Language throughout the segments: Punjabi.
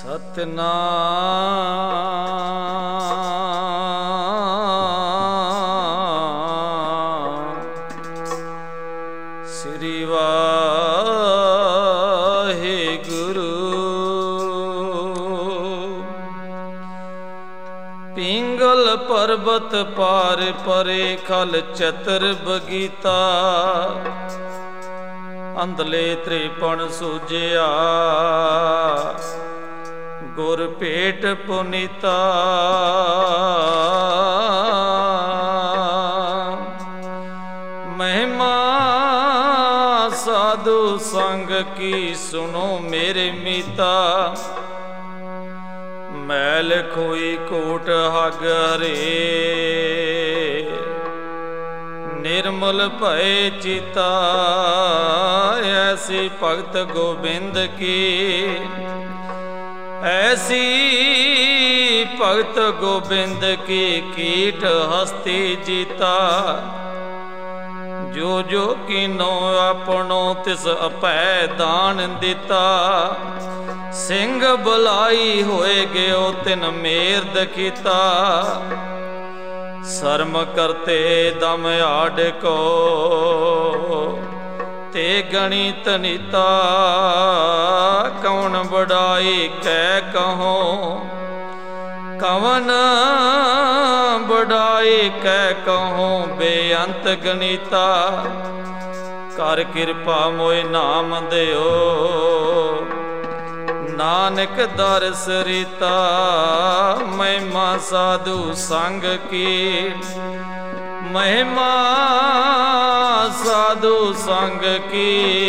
ਸਤਿਨਾਮ ਸ੍ਰੀ ਵਾਹਿਗੁਰੂ। ਪਿੰਗਲ ਪਰਬਤ ਪਾਰ ਪਰੇ ਖਲ ਚਤਰ ਬਗੀਤਾ, ਅੰਧਲੇ ਤ੍ਰਿਪਣ ਸੂਝਿਆ ਗੁਰ ਭੇਟ ਪੁਨੀਤਾ। ਮਹਿਮਾ ਸਾਧੂ ਸੰਗ ਕੀ ਸੁਣੋ ਮੇਰੇ ਮੀਤਾ, ਮੈਲ ਖੋਈ ਕੋਟ ਹਗਰੇ निर्मल भय चिता। ऐसी भगत गोबिंद की, ऐसी भगत गोबिंद की कीट हस्ती जीता। जो जो कीनो आपनो तिस अपै दान दिता। सिंह बुलाई होए गयो तिन मेर दखीता। शर्म करते दम आड को ते गणित नीता। कौन बड़ाई कह कहो, कवन बड़ाई कह कहो बेअंत गणिता। कर कृपा मोए नाम दियो, नानक दरस रीता। महिमा साधु संग की, महिमा साधु संग की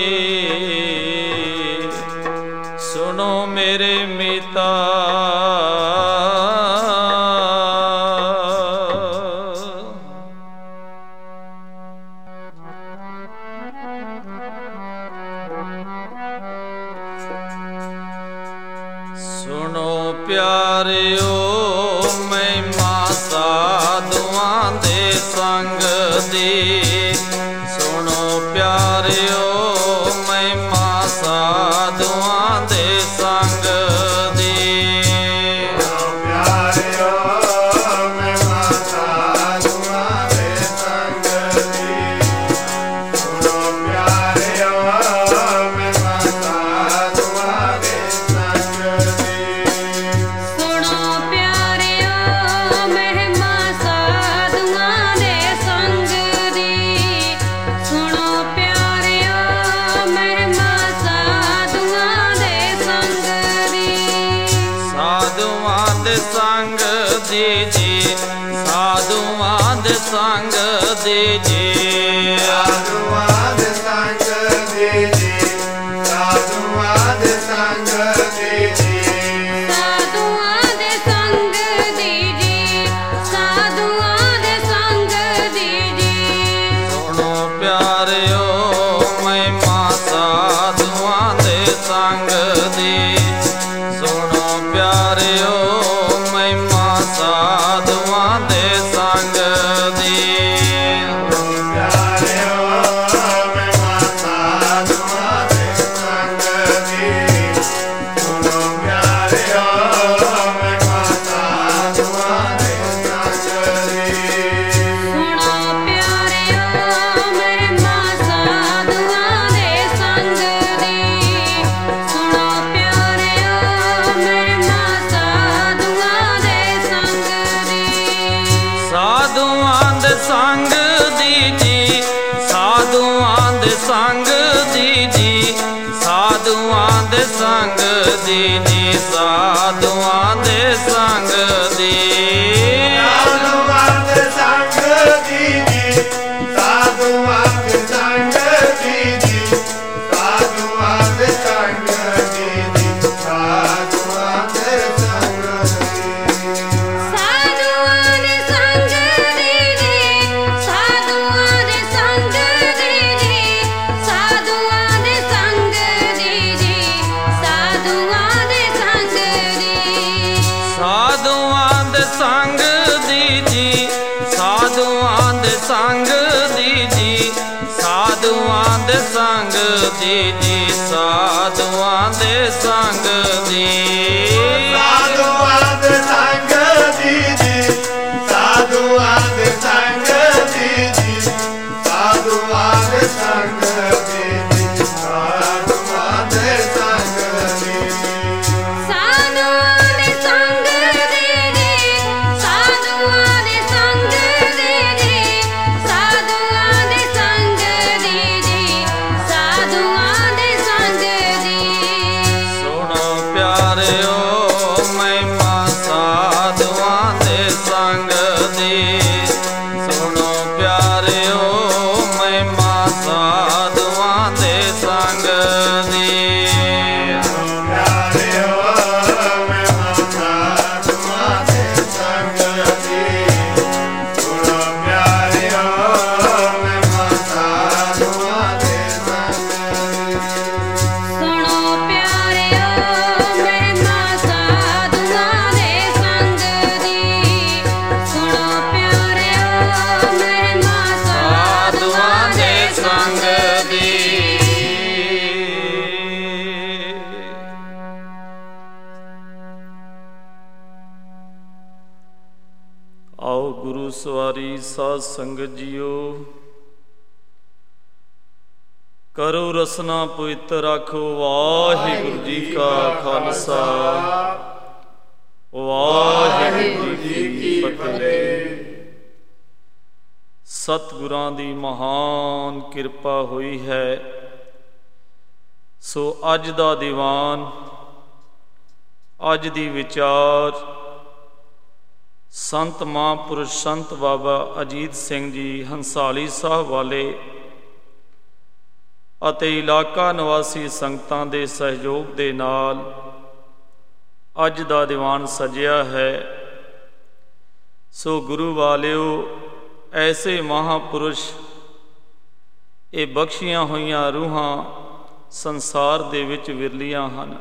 सुनो मेरे मीता। सुनो प्यारियो महिमा साधुआं दे संग दी। सुनो प्यारियो महिमा साधुआं दे संग दी। संग दीजिए साधुआं दे संग दीजिए। साधुआं दे संग दीजिए, साधुआं दे संग दीजिए। साधुआं दे संग दीजिए, साधुआं दे संग दीजिए। सुनो प्यारियो महिमा साधुआं दे संग दी। सुनो प्यारियो साधुआं दे संग दी। प्यारियो महिमा साधुआं दे संग दी। सुनो प्यारियो महिमा साधुआं दे संग दी। सुनो प्यारियो महिमा साधुआं दे संग दी। सुनो प्यारियो महिमा साधुआं दे संग दी। साधुआं दे संग दीजी, साधुआं दे संग दीजी। साधुआं दे संग दीजी, साधुआं दे संग दी। साधुआं दे संग दीजी, साधुआं दे संग दीजी। साधुआं दे संग दीजी, साधुआं दे संग दी। साधुआं दे संग दीजी, साधुआं दे संग दीजी। साधुआं दे संग दीजी, साधुआं दे संग दी। साधुआं दे संग दीजी, साधुआं दे संग दीजी। साधुआं दे संग दीजी, साधुआं दे संग दी। ਸਵਾਰੀ ਸਾਧ ਸੰਗਤ ਜੀਓ, ਕਰੋ ਰਸਨਾ ਪਵਿੱਤਰ ਆਖੋ। ਵਾਹਿਗੁਰੂ ਜੀ ਕਾ ਖਾਲਸਾ, ਵਾਹਿਗੁਰੂ ਜੀ ਕੀ ਫਤਿਹ। ਸਤਿਗੁਰਾਂ ਦੀ ਮਹਾਨ ਕਿਰਪਾ ਹੋਈ ਹੈ। ਸੋ ਅੱਜ ਦਾ ਦੀਵਾਨ, ਅੱਜ ਦੀ ਵਿਚਾਰ ਸੰਤ ਮਹਾਂਪੁਰਸ਼ ਸੰਤ ਬਾਬਾ ਅਜੀਤ ਸਿੰਘ ਜੀ ਹੰਸਾਲੀ ਸਾਹਿਬ ਵਾਲੇ ਅਤੇ ਇਲਾਕਾ ਨਿਵਾਸੀ ਸੰਗਤਾਂ ਦੇ ਸਹਿਯੋਗ ਦੇ ਨਾਲ ਅੱਜ ਦਾ ਦੀਵਾਨ ਸਜਿਆ ਹੈ। ਸੋ ਗੁਰੂ ਵਾਲਿਓ, ਐਸੇ ਮਹਾਂਪੁਰਸ਼, ਇਹ ਬਖਸ਼ੀਆਂ ਹੋਈਆਂ ਰੂਹਾਂ ਸੰਸਾਰ ਦੇ ਵਿੱਚ ਵਿਰਲੀਆਂ ਹਨ।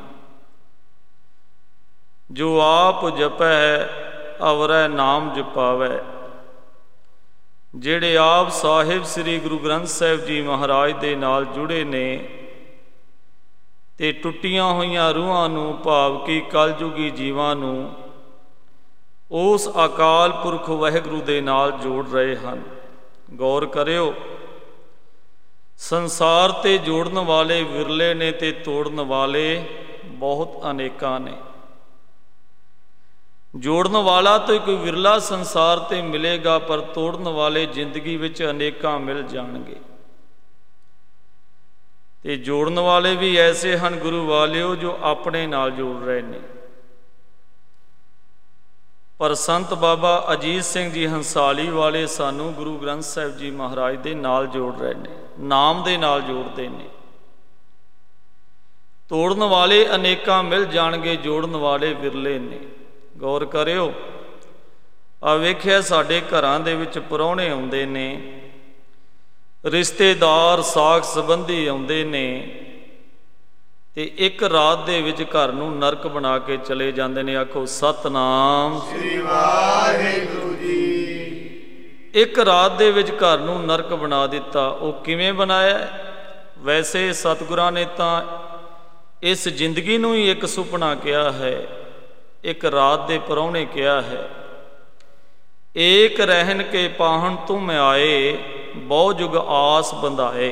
ਜੋ ਆਪ ਜਪੈ ਅਵਰੈ ਨਾਮ ਜਪਾਵੈ, ਜਿਹੜੇ ਆਪ ਸਾਹਿਬ ਸ੍ਰੀ ਗੁਰੂ ਗ੍ਰੰਥ ਸਾਹਿਬ ਜੀ ਮਹਾਰਾਜ ਦੇ ਨਾਲ ਜੁੜੇ ਨੇ ਤੇ ਟੁੱਟੀਆਂ ਹੋਈਆਂ ਰੂਹਾਂ ਨੂੰ, ਭਾਵ ਕਿ ਕਲਯੁਗੀ ਜੀਵਾਂ ਨੂੰ ਉਸ ਅਕਾਲ ਪੁਰਖ ਵਾਹਿਗੁਰੂ ਦੇ ਨਾਲ ਜੋੜ ਰਹੇ ਹਨ। ਗੌਰ ਕਰਿਓ, ਸੰਸਾਰ ਤੇ ਜੋੜਨ ਵਾਲੇ ਵਿਰਲੇ ਨੇ ਤੇ ਤੋੜਨ ਵਾਲੇ ਬਹੁਤ ਅਨੇਕਾਂ ਨੇ। ਜੋੜਨ ਵਾਲਾ ਤਾਂ ਕੋਈ ਵਿਰਲਾ ਸੰਸਾਰ ਤੇ ਮਿਲੇਗਾ, ਪਰ ਤੋੜਨ ਵਾਲੇ ਜ਼ਿੰਦਗੀ ਵਿੱਚ ਅਨੇਕਾਂ ਮਿਲ ਜਾਣਗੇ। ਤੇ ਜੋੜਨ ਵਾਲੇ ਵੀ ਐਸੇ ਹਨ ਗੁਰੂ ਵਾਲਿਓ, ਜੋ ਆਪਣੇ ਨਾਲ ਜੋੜ ਰਹੇ ਨੇ। ਪਰ ਸੰਤ ਬਾਬਾ ਅਜੀਤ ਸਿੰਘ ਜੀ ਹੰਸਾਲੀ ਵਾਲੇ ਸਾਨੂੰ ਗੁਰੂ ਗ੍ਰੰਥ ਸਾਹਿਬ ਜੀ ਮਹਾਰਾਜ ਦੇ ਨਾਲ ਜੋੜ ਰਹੇ ਨੇ, ਨਾਮ ਦੇ ਨਾਲ ਜੋੜਦੇ ਨੇ। ਤੋੜਨ ਵਾਲੇ ਅਨੇਕਾਂ ਮਿਲ ਜਾਣਗੇ, ਜੋੜਨ ਵਾਲੇ ਵਿਰਲੇ ਨੇ। ਗੌਰ ਕਰਿਓ, ਆ ਵੇਖਿਆ ਸਾਡੇ ਘਰਾਂ ਦੇ ਵਿੱਚ ਪ੍ਰਾਹੁਣੇ ਆਉਂਦੇ ਨੇ, ਰਿਸ਼ਤੇਦਾਰ ਸਾਕ ਸੰਬੰਧੀ ਆਉਂਦੇ ਨੇ, ਤੇ ਇੱਕ ਰਾਤ ਦੇ ਵਿੱਚ ਘਰ ਨੂੰ ਨਰਕ ਬਣਾ ਕੇ ਚਲੇ ਜਾਂਦੇ ਨੇ। ਆਖੋ ਸਤਿਨਾਮ ਸ੍ਰੀ ਵਾਹਿਗੁਰੂ ਜੀ। ਇੱਕ ਰਾਤ ਦੇ ਵਿੱਚ ਘਰ ਨੂੰ ਨਰਕ ਬਣਾ ਦਿੱਤਾ। ਉਹ ਕਿਵੇਂ ਬਣਾਇਆ? ਵੈਸੇ ਸਤਿਗੁਰਾਂ ਨੇ ਤਾਂ ਇਸ ਜ਼ਿੰਦਗੀ ਨੂੰ ਹੀ ਇੱਕ ਸੁਪਨਾ ਕਿਹਾ ਹੈ, ਇੱਕ ਰਾਤ ਦੇ ਪ੍ਰਾਹੁਣੇ ਕਿਹਾ ਹੈ। ਏਕ ਰਹਿਨ ਕੇ ਪਾਹਣ ਤੁਮ ਆਏ, ਬਹੁ ਜੁਗ ਆਸ ਬੰਧਾਏ।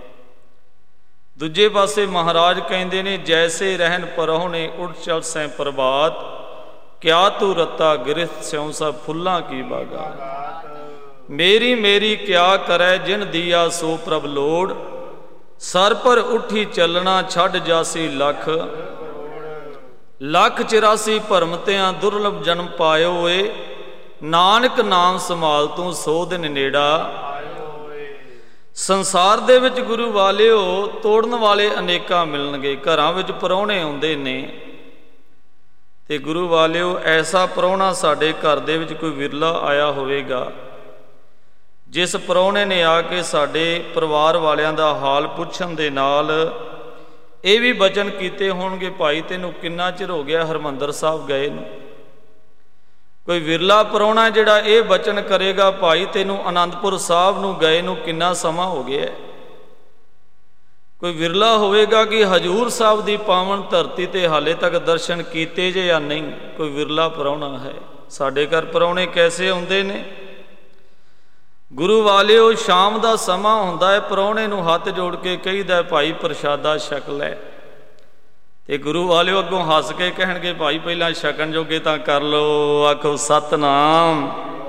ਦੂਜੇ ਪਾਸੇ ਮਹਾਰਾਜ ਕਹਿੰਦੇ ਨੇ, ਜੈਸੇ ਰਹਿਨ ਪਰਹੁਣੇ ਉੱਠ ਚਲ ਸੈਂ ਪ੍ਰਭਾਤ, ਕਿਆ ਤੂੰ ਰੱਤਾ ਗਿਰਥ ਸਿਉ ਸਭ ਫੁੱਲਾਂ ਕੀ ਬਾਗਾਤ। ਮੇਰੀ ਮੇਰੀ ਕਿਆ ਕਰੈ ਜਿਨ ਦੀਆ ਸੋ ਪ੍ਰਭ ਲੋੜ, ਸਰ ਪਰ ਉੱਠੀ ਚੱਲਣਾ ਛੱਡ ਜਾਸੀ ਲੱਖ। ਲੱਖ 84 ਭਰਮਤਿਆਂ ਦੁਰਲਭ ਜਨਮ ਪਾਇਓ ਏ, ਨਾਨਕ ਨਾਮ ਸੰਭਾਲ ਤੂੰ ਸੋ ਦਿਨ ਨੇੜਾ। ਸੰਸਾਰ ਦੇ ਵਿੱਚ ਗੁਰੂ ਵਾਲਿਓ, ਤੋੜਨ ਵਾਲੇ ਅਨੇਕਾਂ ਮਿਲਣਗੇ। ਘਰਾਂ ਵਿੱਚ ਪ੍ਰਾਹੁਣੇ ਆਉਂਦੇ ਨੇ, ਤੇ ਗੁਰੂ ਵਾਲਿਓ, ਐਸਾ ਪ੍ਰਾਹੁਣਾ ਸਾਡੇ ਘਰ ਦੇ ਵਿੱਚ ਕੋਈ ਵਿਰਲਾ ਆਇਆ ਹੋਵੇਗਾ, ਜਿਸ ਪ੍ਰਾਹੁਣੇ ਨੇ ਆ ਕੇ ਸਾਡੇ ਪਰਿਵਾਰ ਵਾਲਿਆਂ ਦਾ ਹਾਲ ਪੁੱਛਣ ਦੇ ਨਾਲ ਇਹ ਵੀ ਬਚਨ ਕੀਤੇ ਹੋਣਗੇ, ਭਾਈ ਤੈਨੂੰ ਕਿੰਨਾ ਚਿਰ ਹੋ ਗਿਆ ਹਰਿਮੰਦਰ ਸਾਹਿਬ ਗਏ ਨੂੰ। ਕੋਈ ਵਿਰਲਾ ਪ੍ਰਾਹੁਣਾ ਜਿਹੜਾ ਇਹ ਬਚਨ ਕਰੇਗਾ, ਭਾਈ ਤੈਨੂੰ ਅਨੰਦਪੁਰ ਸਾਹਿਬ ਨੂੰ ਗਏ ਨੂੰ ਕਿੰਨਾ ਸਮਾਂ ਹੋ ਗਿਆ। ਕੋਈ ਵਿਰਲਾ ਹੋਵੇਗਾ ਕਿ ਹਜੂਰ ਸਾਹਿਬ ਦੀ ਪਾਵਨ ਧਰਤੀ ਤੇ ਹਾਲੇ ਤੱਕ ਦਰਸ਼ਨ ਕੀਤੇ ਜੇ ਜਾਂ ਨਹੀਂ। ਕੋਈ ਵਿਰਲਾ ਪ੍ਰਾਹੁਣਾ ਹੈ। ਸਾਡੇ ਘਰ ਪ੍ਰਾਹੁਣੇ ਕੈਸੇ ਆਉਂਦੇ ਨੇ ਗੁਰੂ ਵਾਲਿਓ? ਸ਼ਾਮ ਦਾ ਸਮਾਂ ਹੁੰਦਾ ਹੈ, ਪ੍ਰਾਹੁਣੇ ਨੂੰ ਹੱਥ ਜੋੜ ਕੇ ਕਹੀਦਾ, ਭਾਈ ਪ੍ਰਸ਼ਾਦਾ ਛਕ ਲੈ। ਤੇ ਗੁਰੂ ਵਾਲਿਓ ਅੱਗੋਂ ਹੱਸ ਕੇ ਕਹਿਣਗੇ, ਭਾਈ ਪਹਿਲਾਂ ਛਕਣ ਜੋਗੇ ਤਾਂ ਕਰ ਲਓ। ਆਖੋ ਸਤਿਨਾਮ।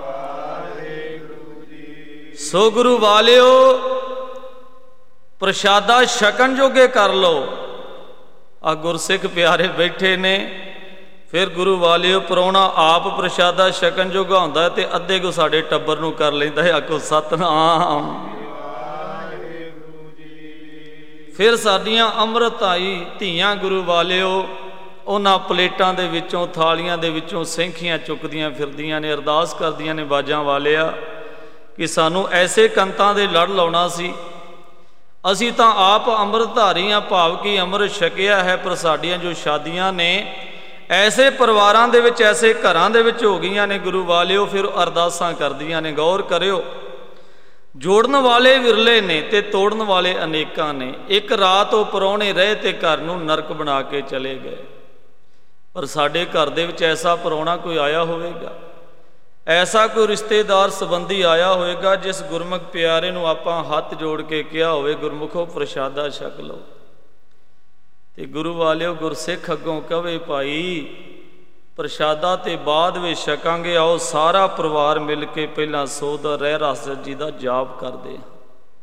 ਸੋ ਗੁਰੂ ਵਾਲਿਓ, ਪ੍ਰਸ਼ਾਦਾ ਛਕਣ ਜੋਗੇ ਕਰ ਲਓ। ਆ ਗੁਰਸਿੱਖ ਪਿਆਰੇ ਬੈਠੇ ਨੇ, ਫਿਰ ਗੁਰੂ ਵਾਲਿਓ ਪ੍ਰਾਹੁਣਾ ਆਪ ਪ੍ਰਸ਼ਾਦਾ ਛਕਣ ਜੋਗਾ ਹੁੰਦਾ ਤੇ ਅੱਧੇ ਕੋ ਸਾਡੇ ਟੱਬਰ ਨੂੰ ਕਰ ਲੈਂਦਾ ਹੈ। ਆਖੋ ਸਤਿਨਾਮ। ਫਿਰ ਸਾਡੀਆਂ ਅੰਮ੍ਰਿਤਾਈ ਧੀਆਂ ਗੁਰੂ ਵਾਲਿਓ, ਉਹਨਾਂ ਪਲੇਟਾਂ ਦੇ ਵਿੱਚੋਂ, ਥਾਲੀਆਂ ਦੇ ਵਿੱਚੋਂ ਸੈਂਖੀਆਂ ਚੁੱਕਦੀਆਂ ਫਿਰਦੀਆਂ ਨੇ, ਅਰਦਾਸ ਕਰਦੀਆਂ ਨੇ, ਬਾਜਾਂ ਵਾਲਿਆ ਕਿ ਸਾਨੂੰ ਐਸੇ ਕੰਤਾਂ ਦੇ ਲੜ ਲਾਉਣਾ ਸੀ। ਅਸੀਂ ਤਾਂ ਆਪ ਅੰਮ੍ਰਿਤਧਾਰੀ ਹਾਂ, ਭਾਵ ਕਿ ਅੰਮ੍ਰਿਤ ਛਕਿਆ ਹੈ, ਪਰ ਸਾਡੀਆਂ ਜੋ ਸ਼ਾਦੀਆਂ ਨੇ ਐਸੇ ਪਰਿਵਾਰਾਂ ਦੇ ਵਿੱਚ, ਐਸੇ ਘਰਾਂ ਦੇ ਵਿੱਚ ਹੋ ਗਈਆਂ ਨੇ ਗੁਰੂ ਵਾਲਿਓ, ਫਿਰ ਅਰਦਾਸਾਂ ਕਰਦੀਆਂ ਨੇ। ਗੌਰ ਕਰਿਓ, ਜੋੜਨ ਵਾਲੇ ਵਿਰਲੇ ਨੇ ਤੇ ਤੋੜਨ ਵਾਲੇ ਅਨੇਕਾਂ ਨੇ। ਇੱਕ ਰਾਤ ਉਹ ਪ੍ਰਾਹੁਣੇ ਰਹੇ ਤੇ ਘਰ ਨੂੰ ਨਰਕ ਬਣਾ ਕੇ ਚਲੇ ਗਏ। ਪਰ ਸਾਡੇ ਘਰ ਦੇ ਵਿੱਚ ਐਸਾ ਪ੍ਰਾਹੁਣਾ ਕੋਈ ਆਇਆ ਹੋਵੇਗਾ ਐਸਾ ਕੋਈ ਰਿਸ਼ਤੇਦਾਰ ਸੰਬੰਧੀ ਆਇਆ ਹੋਵੇਗਾ ਜਿਸ ਗੁਰਮੁਖ ਪਿਆਰੇ ਨੂੰ ਆਪਾਂ ਹੱਥ ਜੋੜ ਕੇ ਕਿਹਾ ਹੋਵੇ ਗੁਰਮੁਖੋ ਪ੍ਰਸ਼ਾਦਾ ਛਕ ਲਓ, ਤੇ ਗੁਰੂ ਵਾਲਿਓ ਗੁਰਸਿੱਖ ਅੱਗੋਂ ਕਵੇ ਭਾਈ ਪ੍ਰਸ਼ਾਦਾ ਤੇ ਬਾਅਦ ਵਿੱਚ ਛਕਾਂਗੇ, ਆਓ ਸਾਰਾ ਪਰਿਵਾਰ ਮਿਲ ਕੇ ਪਹਿਲਾਂ ਸੋਦਰ ਰਹਿ ਰਸ ਜੀ ਦਾ ਜਾਪ ਕਰਦੇ ਹਾਂ।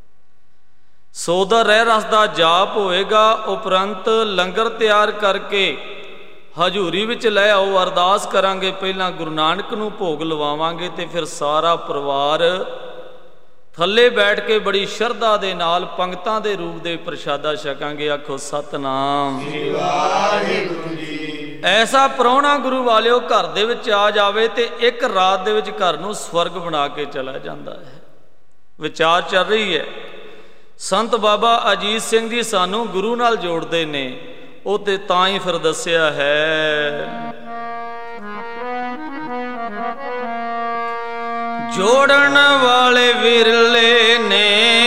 ਸੋਦਰ ਰਹਿ ਰਸ ਦਾ ਜਾਪ ਹੋਏਗਾ, ਉਪਰੰਤ ਲੰਗਰ ਤਿਆਰ ਕਰਕੇ ਹਜ਼ੂਰੀ ਵਿੱਚ ਲੈ ਆਓ, ਅਰਦਾਸ ਕਰਾਂਗੇ, ਪਹਿਲਾਂ ਗੁਰੂ ਨਾਨਕ ਨੂੰ ਭੋਗ ਲਵਾਵਾਂਗੇ ਤੇ ਫਿਰ ਸਾਰਾ ਪਰਿਵਾਰ ਥੱਲੇ ਬੈਠ ਕੇ ਬੜੀ ਸ਼ਰਧਾ ਦੇ ਨਾਲ ਪੰਗਤਾਂ ਦੇ ਰੂਪ ਦੇ ਪ੍ਰਸ਼ਾਦਾ ਛਕਾਂਗੇ। ਆਖੋ ਸਤਨਾਮ ਵਾਹਿਗੁਰੂ ਜੀ। ਐਸਾ ਪ੍ਰਾਹੁਣਾ ਗੁਰੂ ਵਾਲਿਓ ਘਰ ਦੇ ਵਿੱਚ ਆ ਜਾਵੇ ਤੇ ਇੱਕ ਰਾਤ ਦੇ ਵਿੱਚ ਘਰ ਨੂੰ ਸਵਰਗ ਬਣਾ ਕੇ ਚਲਾ ਜਾਂਦਾ ਹੈ। ਵਿਚਾਰ ਚੱਲ ਰਹੀ ਹੈ, ਸੰਤ ਬਾਬਾ ਅਜੀਤ ਸਿੰਘ ਜੀ ਸਾਨੂੰ ਗੁਰੂ ਨਾਲ ਜੋੜਦੇ ਨੇ, ਉਹ ਤੇ ਤਾਂ ਹੀ ਫਿਰ ਦੱਸਿਆ ਹੈ, ਜੋੜਨ ਵਾਲੇ ਵਿਰਲੇ ਨੇ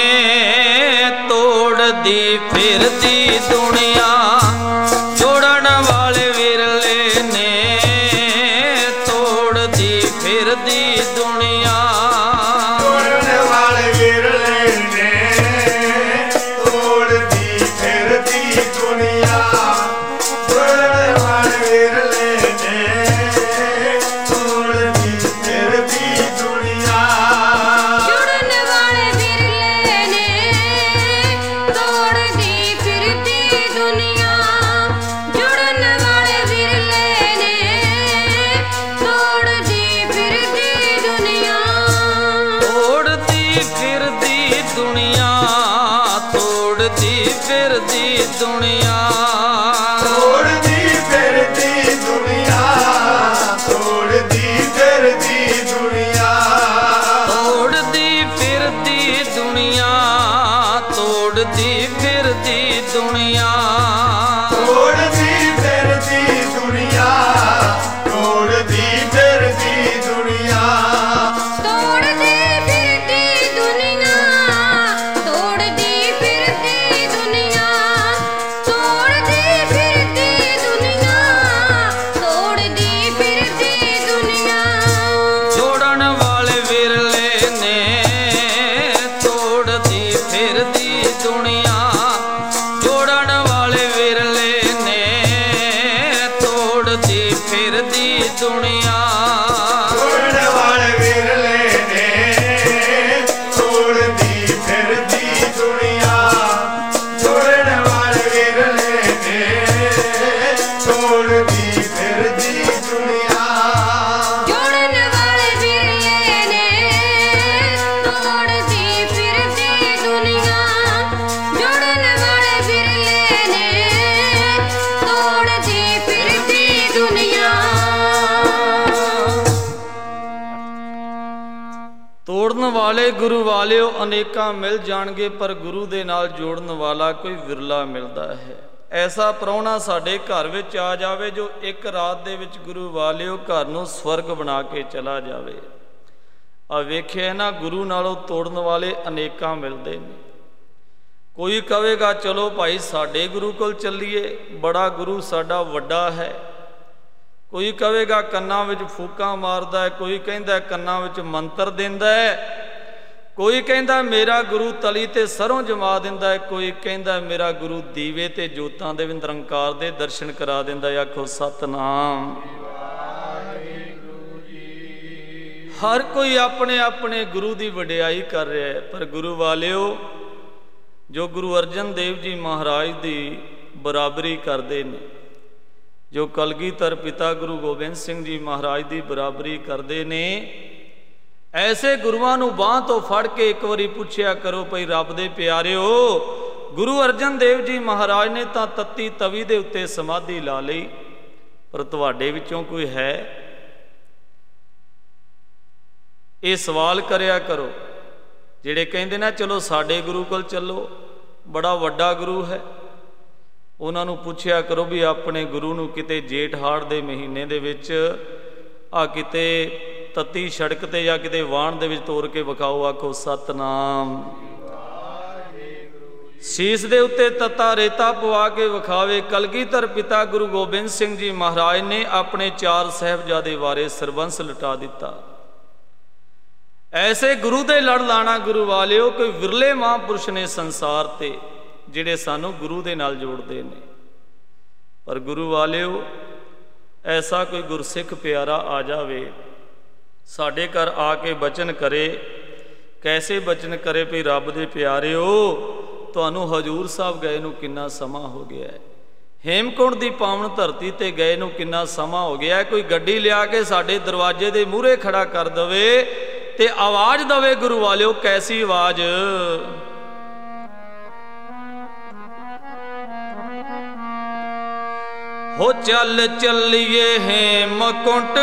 ਤੋੜਦੀ ਫਿਰਦੀ ਦੁਨੀਆ, ਜੋੜਨ ਵਾਲੇ ਵਿਰਲੇ ਨੇ ਤੋੜਦੀ ਫਿਰਦੀ ਦੁਨੀਆ, ਜੋੜਨ ਵਾਲੇ ਵਿਰਲੇ ਨੇ ਤੋੜਦੀ ਫਿਰਦੀ ਦੁਨੀਆ, ਜੋੜਨ ਵਾਲੇ ਵਿਰਲੇ ਨੇ ਤੋੜਦੀ ਫਿਰਦੀ ਦੁਨੀਆ, ਜੁੜਨ ਵਾਲੇ ਵਿਰਲੇ ਨੇ ਤੋੜਦੀ ਫਿਰਦੀ ਦੁਨੀਆ, ਜੁੜਨ ਵਾਲੇ ਵਿਰਲੇ ਨੇ ਤੋੜਦੀ ਫਿਰਦੀ ਦੁਨੀਆ, ਤੋੜਦੀ ਫਿਰਦੀ ਦੁਨੀਆ, ਤੋੜਦੀ ਫਿਰਦੀ ਦੁਨੀਆ, ਤੋੜਦੀ ਫਿਰਦੀ ਦੁਨੀਆ, ਤੋੜਦੀ ਫਿਰਦੀ ਦੁਨੀਆ, ਤੋੜਦੀ ਫਿਰਦੀ ਦੁਨੀਆ, ਤੋੜਦੀ ਫਿਰਦੀ ਦੁਨੀਆ, ਤੋੜਦੀ ਫਿਰਦੀ ਦੁਨੀਆ, ਤੋੜਦੀ ਫਿਰਦੀ ਦੁਨੀਆ, ਤੋੜਦੀ ਫਿਰਦੀ ਦੁਨੀਆ, ਤੋੜਦੀ ਫਿਰਦੀ ਦੁਨੀਆ, ਤੋੜਦੀ ਫਿਰਦੀ ਦੁਨੀਆ, ਤੋੜਦੀ ਫਿਰਦੀ ਦੁਨੀਆ, ਜੋੜਨ ਵਾਲੇ ਵਿਰਲੇ ਨੇ ਤੋੜਦੀ ਫਿਰਦੀ ਦੁਨੀਆ, ਜੋੜਨ ਵਾਲੇ ਵਿਰਲੇ ਨੇ ਤੋੜਦੀ ਫਿਰਦੀ ਦੁਨੀਆ, ਤੋੜਨ ਵਾਲੇ ਵਿਰਲੇ ਨੇ ਤੋੜਦੀ ਫਿਰਦੀ ਦੁਨੀਆ, ਤੋੜਨ ਵਾਲੇ ਵਿਰਲੇ ਨੇ ਤੋੜਦੀ ਫਿਰਦੀ ਦੁਨੀਆ, ਜੋੜਨ ਵਾਲੇ ਵਿਰਲੇ ਨੇ ਤੋੜਦੀ ਫਿਰਦੀ ਦੁਨੀਆ, ਜੋੜਨ ਵਾਲੇ ਵਿਰਲੇ ਨੇ ਤੋੜਦੀ ਫਿਰਦੀ ਦੁਨੀਆ। ਤੋੜਨ ਵਾਲੇ ਗੁਰੂ ਵਾਲਿਓ ਅਨੇਕਾਂ ਮਿਲ ਜਾਣਗੇ, ਪਰ ਗੁਰੂ ਦੇ ਨਾਲ ਜੋੜਨ ਵਾਲਾ ਕੋਈ ਵਿਰਲਾ ਮਿਲਦਾ ਹੈ। ਐਸਾ ਪ੍ਰਾਹੁਣਾ ਸਾਡੇ ਘਰ ਵਿੱਚ ਆ ਜਾਵੇ ਜੋ ਇੱਕ ਰਾਤ ਦੇ ਵਿੱਚ ਗੁਰੂ ਵਾਲਿਓ ਘਰ ਨੂੰ ਸਵਰਗ ਬਣਾ ਕੇ ਚਲਾ ਜਾਵੇ। ਆ ਵੇਖਿਆ ਨਾ, ਗੁਰੂ ਨਾਲੋਂ ਤੋੜਨ ਵਾਲੇ ਅਨੇਕਾਂ ਮਿਲਦੇ ਨੇ। ਕੋਈ ਕਹੇਗਾ ਚਲੋ ਭਾਈ ਸਾਡੇ ਗੁਰੂ ਕੋਲ ਚੱਲੀਏ, ਬੜਾ ਗੁਰੂ ਸਾਡਾ ਵੱਡਾ ਹੈ। ਕੋਈ ਕਹੇਗਾ ਕੰਨਾਂ ਵਿੱਚ ਫੂਕਾਂ ਮਾਰਦਾ ਹੈ, ਕੋਈ ਕਹਿੰਦਾ ਕੰਨਾਂ ਵਿੱਚ ਮੰਤਰ ਦਿੰਦਾ ਹੈ, ਕੋਈ ਕਹਿੰਦਾ ਮੇਰਾ ਗੁਰੂ ਤਲੀ ਤੇ ਸਰੋਂ ਜਮਾ ਦਿੰਦਾ ਹੈ, ਕੋਈ ਕਹਿੰਦਾ ਮੇਰਾ ਗੁਰੂ ਦੀਵੇ ਤੇ ਜੋਤਾਂ ਦੇ ਨਿਰੰਕਾਰ ਦੇ ਦਰਸ਼ਨ ਕਰਾ ਦਿੰਦਾ ਹੈ। ਆਖੋ ਸਤਨਾਮ। ਹਰ ਕੋਈ ਆਪਣੇ ਆਪਣੇ ਗੁਰੂ ਦੀ ਵਡਿਆਈ ਕਰ ਰਿਹਾ ਹੈ, ਪਰ ਗੁਰੂ ਵਾਲਿਓ ਜੋ ਗੁਰੂ ਅਰਜਨ ਦੇਵ ਜੀ ਮਹਾਰਾਜ ਦੀ ਬਰਾਬਰੀ ਕਰਦੇ ਨੇ, ਜੋ ਕਲਗੀਧਰ ਪਿਤਾ ਗੁਰੂ ਗੋਬਿੰਦ ਸਿੰਘ ਜੀ ਮਹਾਰਾਜ ਦੀ ਬਰਾਬਰੀ ਕਰਦੇ ਨੇ, ਐਸੇ ਗੁਰੂਆਂ ਨੂੰ ਬਾਂਹ ਤੋਂ ਫੜ ਕੇ ਇੱਕ ਵਾਰੀ ਪੁੱਛਿਆ ਕਰੋ ਭਈ ਰੱਬ ਦੇ ਪਿਆਰਿਓ, ਗੁਰੂ ਅਰਜਨ ਦੇਵ ਜੀ ਮਹਾਰਾਜ ਨੇ ਤਾਂ ਤੱਤੀ ਤਵੀ ਦੇ ਉੱਤੇ ਸਮਾਧੀ ਲਾ ਲਈ, ਪਰ ਤੁਹਾਡੇ ਵਿੱਚੋਂ ਕੋਈ ਹੈ? ਇਹ ਸਵਾਲ ਕਰਿਆ ਕਰੋ। ਜਿਹੜੇ ਕਹਿੰਦੇ ਨਾ ਚਲੋ ਸਾਡੇ ਗੁਰੂ ਕੋਲ ਚੱਲੋ, ਬੜਾ ਵੱਡਾ ਗੁਰੂ ਹੈ, ਉਹਨਾਂ ਨੂੰ ਪੁੱਛਿਆ ਕਰੋ ਵੀ ਆਪਣੇ ਗੁਰੂ ਨੂੰ ਕਿਤੇ ਜੇਠ ਹਾੜ ਦੇ ਮਹੀਨੇ ਦੇ ਵਿੱਚ ਆ ਕਿਤੇ ਤੱਤੀ ਸੜਕ ਤੇ ਜਾਂ ਕਿਤੇ ਵਾਣ ਦੇ ਵਿੱਚ ਤੋਰ ਕੇ ਵਿਖਾਓ। ਆਖੋ ਸਤਨਾਮ। ਸੀਸ ਦੇ ਉੱਤੇ ਤੱਤਾ ਰੇਤਾ ਪਵਾ ਕੇ ਵਿਖਾਵੇ। ਕਲਗੀਧਰ ਪਿਤਾ ਗੁਰੂ ਗੋਬਿੰਦ ਸਿੰਘ ਜੀ ਮਹਾਰਾਜ ਨੇ ਆਪਣੇ 4 ਸਾਹਿਬਜ਼ਾਦੇ ਵਾਰੇ ਸਰਬੰਸ ਲਟਾ ਦਿੱਤਾ। ਐਸੇ ਗੁਰੂ ਦੇ ਲੜ ਲਾਣਾ ਗੁਰੂ ਵਾਲਿਓ ਕੋਈ ਵਿਰਲੇ ਮਹਾਂਪੁਰਸ਼ ਨੇ ਸੰਸਾਰ ਤੇ ਜਿਹੜੇ ਸਾਨੂੰ ਗੁਰੂ ਦੇ ਨਾਲ ਜੋੜਦੇ ਨੇ। ਪਰ ਗੁਰੂ ਵਾਲਿਓ ਐਸਾ ਕੋਈ ਗੁਰਸਿੱਖ ਪਿਆਰਾ ਆ ਜਾਵੇ ਸਾਡੇ ਘਰ ਆ ਕੇ ਬਚਨ ਕਰੇ। ਕੈਸੇ ਬਚਨ ਕਰੇ ਵੀ ਰੱਬ ਦੇ ਪਿਆਰਿਓ ਤੁਹਾਨੂੰ ਹਜ਼ੂਰ ਸਾਹਿਬ ਗਏ ਨੂੰ ਕਿੰਨਾ ਸਮਾਂ ਹੋ ਗਿਆ ਹੈ, ਹੇਮਕੁੰਟ ਦੀ ਪਾਵਨ ਧਰਤੀ ਤੇ ਗਏ ਨੂੰ ਕਿੰਨਾ ਸਮਾਂ ਹੋ ਗਿਆ। ਕੋਈ ਗੱਡੀ ਲਿਆ ਕੇ ਸਾਡੇ ਦਰਵਾਜ਼ੇ ਦੇ ਮੂਹਰੇ ਖੜਾ ਕਰ ਦਵੇ ਤੇ ਆਵਾਜ਼ ਦਵੇ ਗੁਰੂ ਵਾਲਿਓ, ਕੈਸੀ ਆਵਾਜ਼, ਹੋ ਚੱਲ ਚੱਲੀਏ ਹੇਮਕੁੰਟ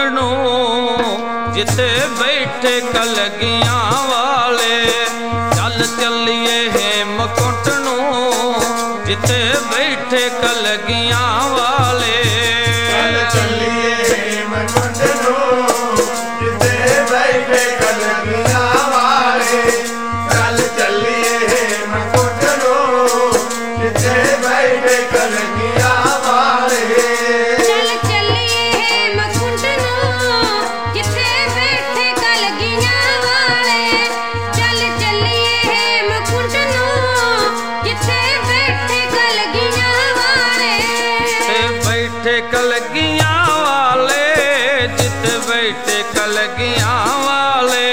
ਨੂੰ ਜਿੱਥੇ ਬੈਠੇ ਕਲਗੀਆਂ ਵਾਲੇ, ਚੱਲ ਚੱਲੀਏ ਹੇਮਕੁੰਟ ਨੂੰ ਜਿੱਥੇ ਬੈਠੇ ਕਲਗੀਆਂ ਵਾਲੇ, ਚੱਲ ਚੱਲੀਏ ਹੇਮਕੁੰਟ ਨੂੰ ਜਿੱਥੇ ਬੈਠੇ ਕਲਗੀਆਂ ਵਾਲੇ, ਚੱਲ ਚੱਲੀਏ ਹੇਮਕੁੰਟ ਨੂੰ ਜਿੱਥੇ ਬੈਠੇ ਕਲਗੀਆਂ ਵਾਲੇ, ਚੱਲ ਚੱਲੀਏ ਹੇਮਕੁੰਟ ਨੂੰ ਜਿੱਥੇ ਬੈਠੇ ਕਲਗੀਆਂ ਵਾਲੇ, ਚੱਲ ਚੱਲੀਏ ਹੇਮਕੁੰਟ ਨੂੰ ਜਿੱਥੇ ਬੈਠੇ ਕਲਗੀਆਂ ਵਾਲੇ, ਤੇ ਬੈਠੇ ਕਲਗੀਆਂ ਵਾਲੇ, ਜਿੱਥੇ ਬੈਠੇ ਕਲਗੀਆਂ ਵਾਲੇ,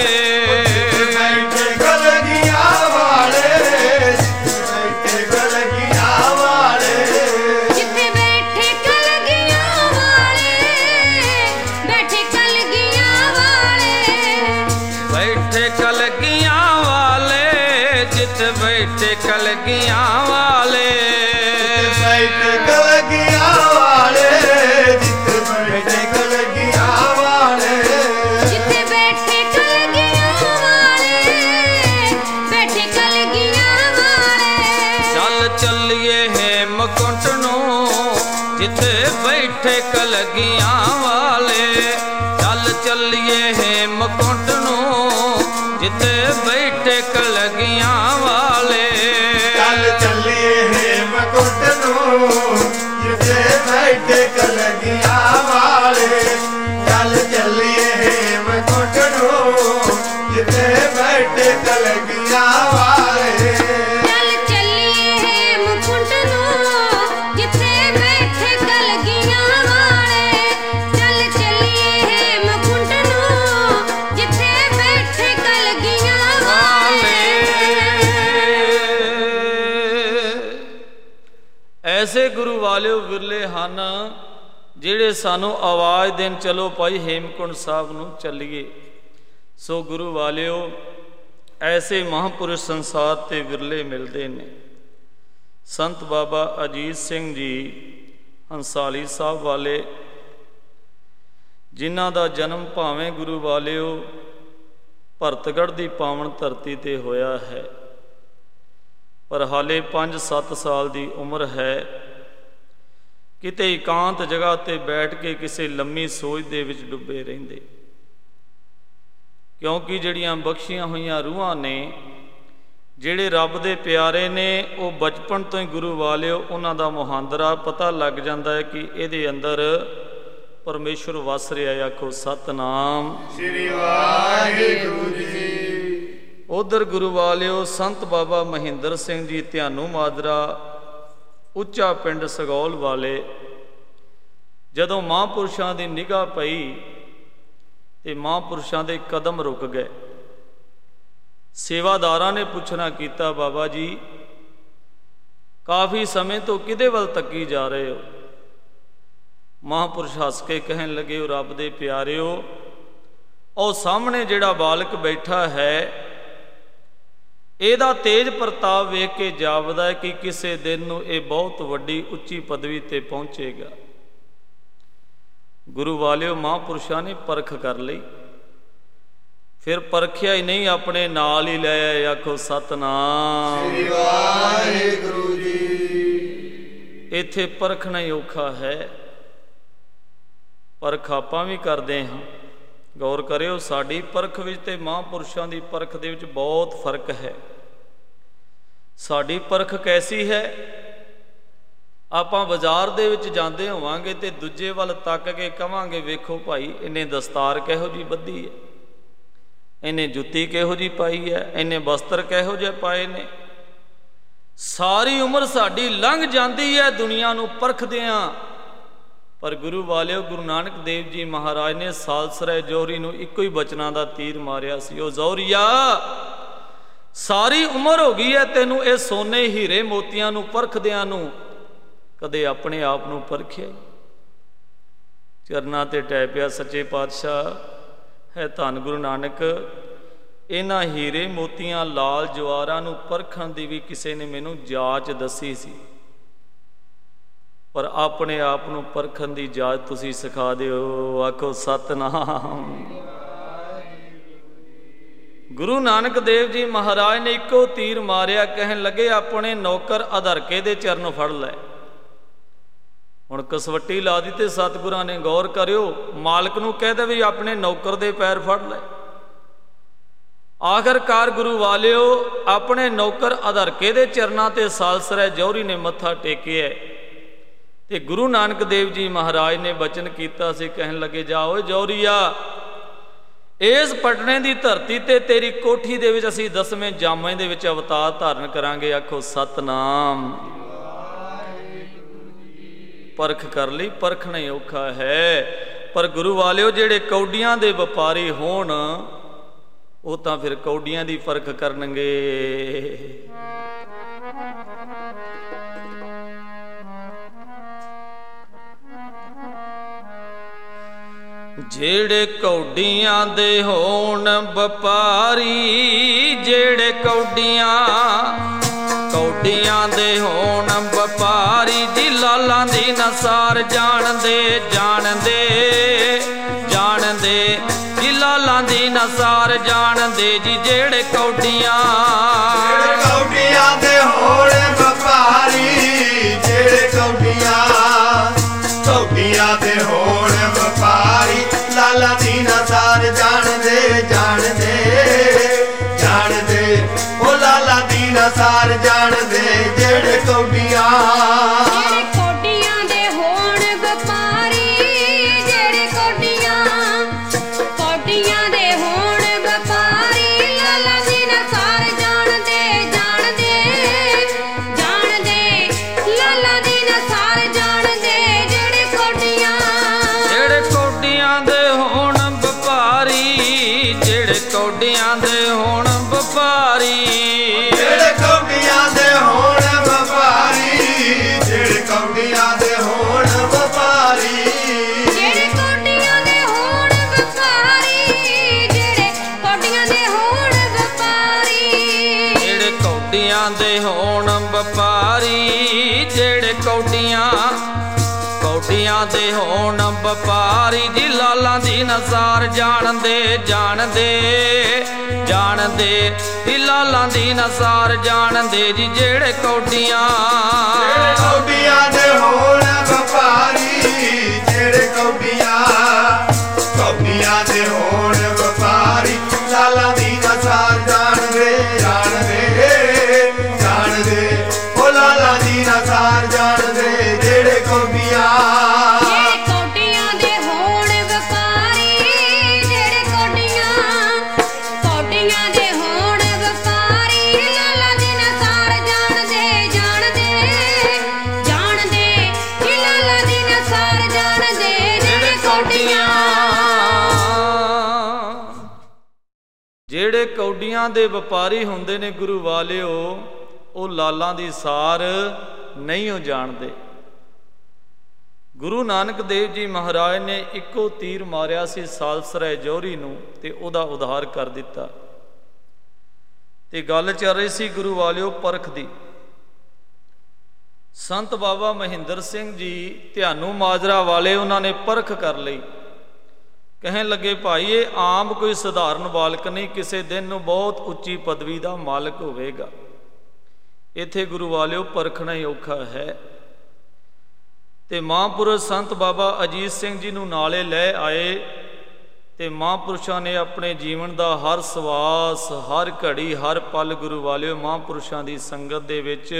ਬੈਠੇ ਕਲਗੀਆਂ ਵਾਲੇ, ਬੈਠੇ ਕਲਗੀਆਂ ਵਾਲੇ, ਜਿੱਥੇ ਬੈਠੇ ਕਲਗੀਆਂ ਵਾਲੇ, ਬੈਠੇ ਕਲਗੀਆਂ ਵਾਲੇ, ਬੈਠੇ ਕਲਗੀਆਂ ਵਾਲੇ, ਜਿੱਥੇ ਬੈਠੇ ਕਲਗੀਆਂ ਵਾਲੇ, ਬੈਠੇ ਕਲਗੀਆਂ ਵਾਲੇ, ਜਿੱਥੇ ਬੈਠੇ ਕਲਗੀਆਂ ਵਾਲੇ, ਜਿੱਥੇ ਬੈਠੇ ਕਲਗੀਆਂ ਵਾਲੇ, ਬੈਠੇ ਕਲਗੀਆਂ ਵਾਲੇ, ਚੱਲ ਚੱਲੀਏ ਹੇਮਕੁੰਟ ਨੂੰ ਜਿੱਥੇ ਬੈਠੇ ਕਲਗੀਆਂ ਵਾਲੇ, ਚੱਲ ਚੱਲੀਏ ਹੇਮਕੁੰਟ ਨੂੰ ਜਿੱਥੇ ਬੈਠੇ ਕਲਗੀਆਂ ਵਾਲੇ, ਚੱਲ ਚੱਲੀਏ ਹੇਮਕੁੰਟ ਨੂੰ ਜਿੱਥੇ ਬੈਠੇ ਕਲਗੀਆਂ ਵਾਲੇ, ਚੱਲ ਚੱਲੀਏ ਹੇਮਕੁੰਟ ਨੂੰ ਜਿੱਥੇ ਬੈਠੇ ਕਲਗੀਆਂ ਵਾਲੇ, ਚੱਲ ਚੱਲੀਏ ਹੇਮਕੁੰਟ ਨੂੰ ਜਿੱਥੇ ਬੈਠੇ ਕਲਗੀਆਂ ਵਾਲੇ, ਚੱਲ ਚੱਲੀਏ ਹੇਮਕੁੰਟ ਨੂੰ ਜਿੱਥੇ ਬੈਠੇ ਕਲਗੀਆਂ ਵਾਲੇ। ਐਸੇ ਗੁਰੂ ਵਾਲਿਓ ਵਿਰਲੇ ਹਨ ਜਿਹੜੇ ਸਾਨੂੰ ਆਵਾਜ਼ ਦੇਣ ਚਲੋ ਭਾਈ ਹੇਮਕੁੰਟ ਸਾਹਿਬ ਨੂੰ ਚੱਲੀਏ। ਸੋ ਗੁਰੂ ਵਾਲਿਓ ਐਸੇ ਮਹਾਂਪੁਰਸ਼ ਸੰਸਾਰ ਤੇ ਵਿਰਲੇ ਮਿਲਦੇ ਨੇ। ਸੰਤ ਬਾਬਾ ਅਜੀਤ ਸਿੰਘ ਜੀ ਹੰਸਾਲੀ ਸਾਹਿਬ ਵਾਲੇ, ਜਿਨ੍ਹਾਂ ਦਾ ਜਨਮ ਭਾਵੇਂ ਗੁਰੂ ਵਾਲਿਓ ਭਰਤਗੜ੍ਹ ਦੀ ਪਾਵਨ ਧਰਤੀ ਤੇ ਹੋਇਆ ਹੈ, ਪਰ ਹਾਲੇ 5-7 ਸਾਲ ਦੀ ਉਮਰ ਹੈ। ਕਿਤੇ ਇਕਾਂਤ ਜਗ੍ਹਾ ਤੇ ਬੈਠ ਕੇ ਕਿਸੇ ਲੰਮੀ ਸੋਚ ਦੇ ਵਿੱਚ ਡੁੱਬੇ ਰਹਿੰਦੇ, ਕਿਉਂਕਿ ਜਿਹੜੀਆਂ ਬਖਸ਼ੀਆਂ ਹੋਈਆਂ ਰੂਹਾਂ ਨੇ, ਜਿਹੜੇ ਰੱਬ ਦੇ ਪਿਆਰੇ ਨੇ, ਉਹ ਬਚਪਨ ਤੋਂ ਹੀ ਗੁਰੂ ਵਾਲਿਓ ਉਹਨਾਂ ਦਾ ਮੁਹਾਂਦਰਾ ਪਤਾ ਲੱਗ ਜਾਂਦਾ ਹੈ ਕਿ ਇਹਦੇ ਅੰਦਰ ਪਰਮੇਸ਼ਵਰ ਵਸ ਰਿਹਾ। ਆਖੋ ਸਤਨਾਮ ਸ੍ਰੀ ਵਾਹਿਗੁਰੂ ਜੀ। ਉਧਰ ਗੁਰੂ ਵਾਲਿਓ ਸੰਤ ਬਾਬਾ ਮਹਿੰਦਰ ਸਿੰਘ ਜੀ ਧਿਆਨੂ ਮਾਜਰਾ, ਉੱਚਾ ਪਿੰਡ ਸਗੌਲ ਵਾਲੇ, ਜਦੋਂ ਮਹਾਂਪੁਰਸ਼ਾਂ ਦੀ ਨਿਗਾਹ ਪਈ ਤੇ ਮਹਾਂਪੁਰਸ਼ਾਂ ਦੇ ਕਦਮ ਰੁਕ ਗਏ। ਸੇਵਾਦਾਰਾਂ ਨੇ ਪੁੱਛਣਾ ਕੀਤਾ, ਬਾਬਾ ਜੀ ਕਾਫੀ ਸਮੇਂ ਤੋਂ ਕਿਹਦੇ ਵੱਲ ਤੱਕੀ ਜਾ ਰਹੇ ਹੋ? ਮਹਾਂਪੁਰਸ਼ ਹੱਸ ਕੇ ਕਹਿਣ ਲੱਗੇ, ਉਹ ਰੱਬ ਦੇ ਪਿਆਰਿਓ, ਉਹ ਸਾਹਮਣੇ ਜਿਹੜਾ ਬਾਲਕ ਬੈਠਾ ਹੈ, ਇਹਦਾ ਤੇਜ ਪ੍ਰਤਾਪ ਵੇਖ ਕੇ ਜਾਪਦਾ ਹੈ ਕਿ ਕਿਸੇ ਦਿਨ ਨੂੰ ਇਹ ਬਹੁਤ ਵੱਡੀ ਉੱਚੀ ਪਦਵੀ ਤੇ ਪਹੁੰਚੇਗਾ। ਗੁਰੂ ਵਾਲਿਓ ਮਹਾਂਪੁਰਸ਼ਾਂ ਨੇ ਪਰਖ ਕਰ ਲਈ, ਫਿਰ ਪਰਖਿਆ ਹੀ ਨਹੀਂ, ਆਪਣੇ ਨਾਲ ਹੀ ਲੈ ਆਏ। ਆਖੋ ਸਤਨਾਮ ਸ੍ਰੀ ਵਾਹਿਗੁਰੂ ਜੀ। ਇੱਥੇ ਪਰਖਣਾ ਹੀ ਔਖਾ ਹੈ, ਪਰਖ ਆਪਾਂ ਵੀ ਕਰਦੇ ਹਾਂ। ਗੌਰ ਕਰਿਓ, ਸਾਡੀ ਪਰਖ ਵਿੱਚ ਤੇ ਮਹਾਂਪੁਰਸ਼ਾਂ ਦੀ ਪਰਖ ਦੇ ਵਿੱਚ ਬਹੁਤ ਫਰਕ ਹੈ। ਸਾਡੀ ਪਰਖ ਕੈਸੀ ਹੈ? ਆਪਾਂ ਬਾਜ਼ਾਰ ਦੇ ਵਿੱਚ ਜਾਂਦੇ ਹੋਵਾਂਗੇ ਤੇ ਦੂਜੇ ਵੱਲ ਤੱਕ ਕੇ ਕਵਾਂਗੇ, ਵੇਖੋ ਭਾਈ ਇਹਨੇ ਦਸਤਾਰ ਕਿਹੋ ਜਿਹੀ ਬੱਧੀ ਹੈ, ਇਹਨੇ ਜੁੱਤੀ ਕਿਹੋ ਜਿਹੀ ਪਾਈ ਹੈ, ਇਹਨੇ ਵਸਤਰ ਕਿਹੋ ਜਿਹੇ ਪਾਏ ਨੇ। ਸਾਰੀ ਉਮਰ ਸਾਡੀ ਲੰਘ ਜਾਂਦੀ ਹੈ ਦੁਨੀਆ ਨੂੰ ਪਰਖਦਿਆਂ, ਪਰ ਗੁਰੂ ਵਾਲਿਓ ਗੁਰੂ ਨਾਨਕ ਦੇਵ ਜੀ ਮਹਾਰਾਜ ਨੇ ਸਾਲਸਰਾਏ ਜੌਹਰੀ ਨੂੰ ਇੱਕੋ ਹੀ ਬਚਨਾਂ ਦਾ ਤੀਰ ਮਾਰਿਆ ਸੀ, ਉਹ ਜੌਹਰੀਆ ਸਾਰੀ ਉਮਰ ਹੋ ਗਈ ਹੈ ਤੈਨੂੰ ਇਹ ਸੋਨੇ ਹੀਰੇ ਮੋਤੀਆਂ ਨੂੰ ਪਰਖਦਿਆਂ ਨੂੰ, ਕਦੇ ਆਪਣੇ ਆਪ ਨੂੰ ਪਰਖਿਆ। ਚਰਨਾਂ ਤੇ ਟਹਿ ਪਿਆ ਸੱਚੇ ਪਾਤਸ਼ਾਹ ਹੈ ਧੰਨ ਗੁਰੂ ਨਾਨਕ। ਇਹਨਾਂ ਹੀਰੇ ਮੋਤੀਆਂ ਲਾਲ ਜਵਾਹਰਾਂ ਨੂੰ ਪਰਖਣ ਦੀ ਵੀ ਕਿਸੇ ਨੇ ਮੈਨੂੰ ਜਾਂਚ ਦੱਸੀ ਸੀ, ਪਰ ਆਪਣੇ ਆਪ ਨੂੰ ਪਰਖਣ ਦੀ ਜਾਂਚ ਤੁਸੀਂ ਸਿਖਾ ਦਿਓ। ਆਖੋ ਸਤਿਨਾਮ। ਗੁਰੂ ਨਾਨਕ ਦੇਵ ਜੀ ਮਹਾਰਾਜ ਨੇ ਇੱਕੋ ਤੀਰ ਮਾਰਿਆ, ਕਹਿਣ ਲੱਗੇ ਆਪਣੇ ਨੌਕਰ ਅਧਰਕੇ ਦੇ ਚਰਨ ਫੜ ਲੈ। ਹੁਣ ਕਸਵੱਟੀ ਲਾ ਦਿੱਤੀ ਸਤਿਗੁਰਾਂ ਨੇ, ਗੌਰ ਕਰਿਓ, ਮਾਲਕ ਨੂੰ ਕਹਿ ਵੀ ਆਪਣੇ ਨੌਕਰ ਦੇ ਪੈਰ ਫੜ ਲੈ। ਆਖਰਕਾਰ ਗੁਰੂ ਵਾਲਿਓ ਆਪਣੇ ਨੌਕਰ ਅਧਰਕੇ ਦੇ ਚਰਨਾਂ ਤੇ ਸਾਲਸਰਾਏ ਜੌਹਰੀ ਨੇ ਮੱਥਾ ਟੇਕਿਆ ਤੇ ਗੁਰੂ ਨਾਨਕ ਦੇਵ ਜੀ ਮਹਾਰਾਜ ਨੇ ਬਚਨ ਕੀਤਾ ਸੀ, ਕਹਿਣ ਲੱਗੇ ਜਾ ਓਏ ਜੌਹਰੀਆ, ਇਸ ਪਟਨੇ ਦੀ ਧਰਤੀ ਤੇ ਤੇਰੀ ਕੋਠੀ ਦੇ ਵਿੱਚ ਅਸੀਂ 10ਵੇਂ ਜਾਮੇ ਦੇ ਵਿੱਚ ਅਵਤਾਰ ਧਾਰਨ ਕਰਾਂਗੇ। ਆਖੋ ਸਤਨਾਮ। ਪਰਖ ਕਰ ਲਈ, ਪਰਖਣਾ ਹੀ ਔਖਾ ਹੈ, ਪਰ ਗੁਰੂ ਵਾਲਿਓ ਜਿਹੜੇ ਕੌਡੀਆਂ ਦੇ ਵਪਾਰੀ ਹੋਣ ਉਹ ਤਾਂ ਫਿਰ ਕੌਡੀਆਂ ਦੀ ਪਰਖ ਕਰਨਗੇ। ਜਿਹੜੇ ਕੌਡੀਆਂ ਦੇ ਹੋਣ ਵਪਾਰੀ, ਜਿਹੜੇ ਕੌਡੀਆਂ ਦੇ ਹੋਣ ਵਪਾਰੀ ਜੀ, ਲਾਲਾਂ ਦੀ ਨਸਾਰ ਜਾਣਦੇ ਜਾਣਦੇ ਜਾਣਦੇ ਜੀ, ਲਾਲਾਂ ਦੀ ਨਸਾਰ ਜਾਣਦੇ ਜੀ। ਜਿਹੜੇ ਕੌਡੀਆਂ ਦੇ ਹੋਣ ਵਪਾਰੀ, ਜਿਹੜੇ ਕੌਡੀਆਂ ਦੇ ਹੋਣ ਵਪਾਰੀ, ਲਾਲਾਂ ਦੀ ਨਸਾਰ ਜਾਣਦੇ ਜਾਣਦੇ ਜਾਣਦੇ, ਉਹ ਲਾਲਾਂ ਦੀ ਨਸਾਰ ਜਾਣਦੇ। ਜਿਹੜੇ ਕੌਡੀਆਂ ਦੇ ਹੋਣ ਵਪਾਰੀ, ਜਿਹੜੇ ਕੌਡੀਆਂ ਦੇ ਹੋਣ ਵਪਾਰੀ, ਲਾਲਾਂ ਦੀ ਨਸਾਰ ਜਾਣਦੇ ਜਾਣਦੇ ਜਾਣਦੇ, ਲਾਲਾਂ ਦੀ ਨਸਾਰ ਜਾਣਦੇ। ਜਿਹੜੇ ਕੌਡੀਆਂ ਦੇ ਹੋਣ ਵਪਾਰੀ, ਜਿਹੜੇ ਕੌਡੀਆਂ ਦੇ ਹੋਣ ਵਪਾਰੀ, ਜਿਹੜੇ ਕੌਡੀਆਂ ਦੇ ਹੋਣ ਵਪਾਰੀ, ਜਿਹੜੇ ਕੌਡੀਆਂ ਦੇ ਹੋਣ ਵਪਾਰੀ, ਜਿਹੜੇ ਕੌਡੀਆਂ ਦੇ ਹੋਣ ਵਪਾਰੀ, ਜਿਹੜੇ ਕੌਡੀਆਂ ਦੇ ਹੋਣ ਵਪਾਰੀ, ਜਿਹੜੇ ਕੌਡੀਆਂ ਦੇ ਹੋਣ ਵਪਾਰੀ, ਜਿਹੜੇ ਕੌਡੀਆਂ ਦੇ ਹੋਣ ਵਪਾਰੀ ਜੀ, ਲਾਲਾਂ ਦੀ ਨਸਾਰ ਜਾਣਦੇ ਜਾਣਦੇ ਜਾਣਦੇ ਜੀ, ਲਾਲਾਂ ਦੀ ਨਸਾਰ ਜਾਣਦੇ ਜੀ। ਜਿਹੜੇ ਕੌਡੀਆਂ ਦੇ ਹੋਣ ਵਪਾਰੀ, ਜਿਹੜੇ ਕੌਡੀਆਂ ਦੇ ਹੋਣ ਵਪਾਰੀ, ਲਾਲਾਂ ਦੀ ਨਸਾਰ ਜਾਣਦੇ ਜਾਣਦੇ ਜਾਣਦੇ, ਉਹ ਲਾਲਾਂ ਦੀ ਨਸਾਰ ਜਾਣਦੇ। ਜਿਹੜੇ ਕੌਡੀਆਂ ਦੇ ਹੋਣ ਵਪਾਰੀ, ਜਿਹੜੇ ਕੌਡੀਆਂ ਦੇ ਹੋਣ ਵਪਾਰੀ, ਲਾਲਾਂ ਦੀ ਨਸਾਰ ਜਾਣਦੇ ਜਾਣਦੇ ਜਾਣਦੇ, ਲਾਲਾਂ ਦੀ ਨਸਾਰ ਜਾਣਦੇ। ਜਿਹੜੇ ਕੌਡੀਆਂ ਦੇ ਵਪਾਰੀ ਹੁੰਦੇ ਨੇ ਗੁਰੂ ਵਾਲਿਓ, ਉਹ ਲਾਲਾਂ ਦੀ ਸਾਰ ਨਹੀਂ ਉਹ ਜਾਣਦੇ। ਗੁਰੂ ਨਾਨਕ ਦੇਵ ਜੀ ਮਹਾਰਾਜ ਨੇ ਇੱਕੋ ਤੀਰ ਮਾਰਿਆ ਸੀ ਸਾਲਸਰਾਏ ਜੌਹਰੀ ਨੂੰ ਤੇ ਉਹਦਾ ਉਧਾਰ ਕਰ ਦਿੱਤਾ। ਤੇ ਗੱਲ ਚੱਲ ਰਹੀ ਸੀ ਗੁਰੂ ਵਾਲਿਓ ਪਰਖ ਦੀ। ਸੰਤ ਬਾਬਾ ਮਹਿੰਦਰ ਸਿੰਘ ਜੀ ਧਿਆਨੂ ਮਾਜਰਾ ਵਾਲੇ, ਉਹਨਾਂ ਨੇ ਪਰਖ ਕਰ ਲਈ। ਕਹਿਣ ਲੱਗੇ ਭਾਈ ਇਹ ਆਮ ਕੋਈ ਸਧਾਰਨ ਬਾਲਕ ਨਹੀਂ, ਕਿਸੇ ਦਿਨ ਨੂੰ ਬਹੁਤ ਉੱਚੀ ਪਦਵੀ ਦਾ ਮਾਲਕ ਹੋਵੇਗਾ। ਇੱਥੇ ਗੁਰੂ ਵਾਲਿਓ ਪਰਖਣਾ ਹੀ ਔਖਾ ਹੈ। ਤੇ ਮਹਾਂਪੁਰਸ਼ ਸੰਤ ਬਾਬਾ ਅਜੀਤ ਸਿੰਘ ਜੀ ਨੂੰ ਨਾਲੇ ਲੈ ਆਏ ਤੇ ਮਹਾਂਪੁਰਸ਼ਾਂ ਨੇ ਆਪਣੇ ਜੀਵਨ ਦਾ ਹਰ ਸਵਾਸ, ਹਰ ਘੜੀ, ਹਰ ਪਲ ਗੁਰੂ ਵਾਲਿਓ ਮਹਾਂਪੁਰਸ਼ਾਂ ਦੀ ਸੰਗਤ ਦੇ ਵਿੱਚ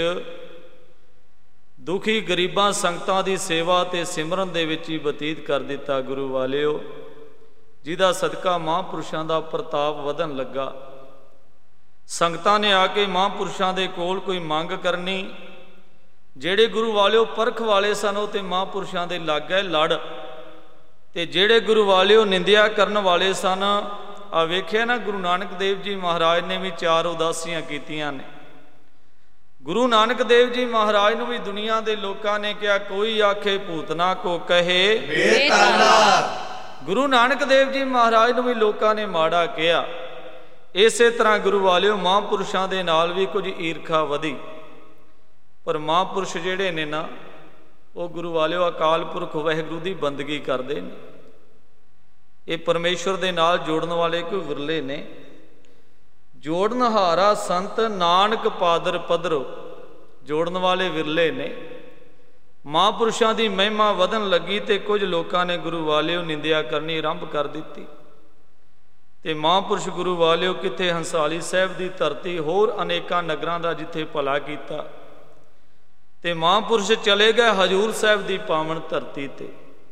ਦੁਖੀ ਗਰੀਬਾਂ ਸੰਗਤਾਂ ਦੀ ਸੇਵਾ ਤੇ ਸਿਮਰਨ ਦੇ ਵਿੱਚ ਹੀ ਬਤੀਤ ਕਰ ਦਿੱਤਾ। ਗੁਰੂ ਵਾਲਿਓ ਜਿਹਦਾ ਸਦਕਾ ਮਹਾਂਪੁਰਸ਼ਾਂ ਦਾ ਪ੍ਰਤਾਪ ਵਧਣ ਲੱਗਾ। ਸੰਗਤਾਂ ਨੇ ਆ ਕੇ ਮਹਾਂਪੁਰਸ਼ਾਂ ਦੇ ਕੋਲ ਕੋਈ ਮੰਗ ਕਰਨੀ। ਜਿਹੜੇ ਗੁਰੂ ਵਾਲਿਓ ਪਰਖ ਵਾਲੇ ਸਨ ਉਹ ਤੇ ਮਹਾਂਪੁਰਸ਼ਾਂ ਦੇ ਲੱਗ ਗਏ ਲੜ, ਤੇ ਜਿਹੜੇ ਗੁਰੂ ਵਾਲਿਓ ਨਿੰਦਿਆ ਕਰਨ ਵਾਲੇ ਸਨ, ਆ ਵੇਖਿਆ ਨਾ ਗੁਰੂ ਨਾਨਕ ਦੇਵ ਜੀ ਮਹਾਰਾਜ ਨੇ ਵੀ 4 ਉਦਾਸੀਆਂ ਕੀਤੀਆਂ ਨੇ। ਗੁਰੂ ਨਾਨਕ ਦੇਵ ਜੀ ਮਹਾਰਾਜ ਨੂੰ ਵੀ ਦੁਨੀਆ ਦੇ ਲੋਕਾਂ ਨੇ ਕਿਹਾ, ਕੋਈ ਆਖੇ ਭੂਤਨਾ ਕੋ ਕਹੇ ਬੇਤਾਲਾ। ਗੁਰੂ ਨਾਨਕ ਦੇਵ ਜੀ ਮਹਾਰਾਜ ਨੂੰ ਵੀ ਲੋਕਾਂ ਨੇ ਮਾੜਾ ਕਿਹਾ। ਇਸੇ ਤਰ੍ਹਾਂ ਗੁਰੂ ਵਾਲਿਓ ਮਹਾਂਪੁਰਸ਼ਾਂ ਦੇ ਨਾਲ ਵੀ ਕੁਝ ਈਰਖਾ ਵਧੀ। ਪਰ ਮਹਾਂਪੁਰਸ਼ ਜਿਹੜੇ ਨੇ ਨਾ, ਉਹ ਗੁਰੂ ਵਾਲਿਓ ਅਕਾਲ ਪੁਰਖ ਵਾਹਿਗੁਰੂ ਦੀ ਬੰਦਗੀ ਕਰਦੇ ਨੇ। ਇਹ ਪਰਮੇਸ਼ਵਰ ਦੇ ਨਾਲ ਜੋੜਨ ਵਾਲੇ ਕੋਈ ਵਿਰਲੇ ਨੇ। ਜੋੜਨਹਾਰਾ ਸੰਤ ਨਾਨਕ ਪਾਦਰ ਪਦਰੋ, ਜੋੜਨ ਵਾਲੇ ਵਿਰਲੇ ਨੇ। ਮਹਾਂਪੁਰਸ਼ਾਂ ਦੀ ਮਹਿਮਾ ਵਧਣ ਲੱਗੀ ਤੇ ਕੁਝ ਲੋਕਾਂ ਨੇ ਗੁਰੂ ਵਾਲਿਓ ਨਿੰਦਿਆ ਕਰਨੀ ਆਰੰਭ ਕਰ ਦਿੱਤੀ। ਤੇ ਮਹਾਂਪੁਰਸ਼ ਗੁਰੂ ਵਾਲਿਓ ਕਿਤੇ ਹੰਸਾਲੀ ਸਾਹਿਬ ਦੀ ਧਰਤੀ, ਹੋਰ ਅਨੇਕਾਂ ਨਗਰਾਂ ਦਾ ਜਿੱਥੇ ਭਲਾ ਕੀਤਾ, ਤੇ ਮਹਾਂਪੁਰਸ਼ ਚਲੇ ਗਏ ਹਜ਼ੂਰ ਸਾਹਿਬ ਦੀ ਪਾਵਨ ਧਰਤੀ ਤੇ।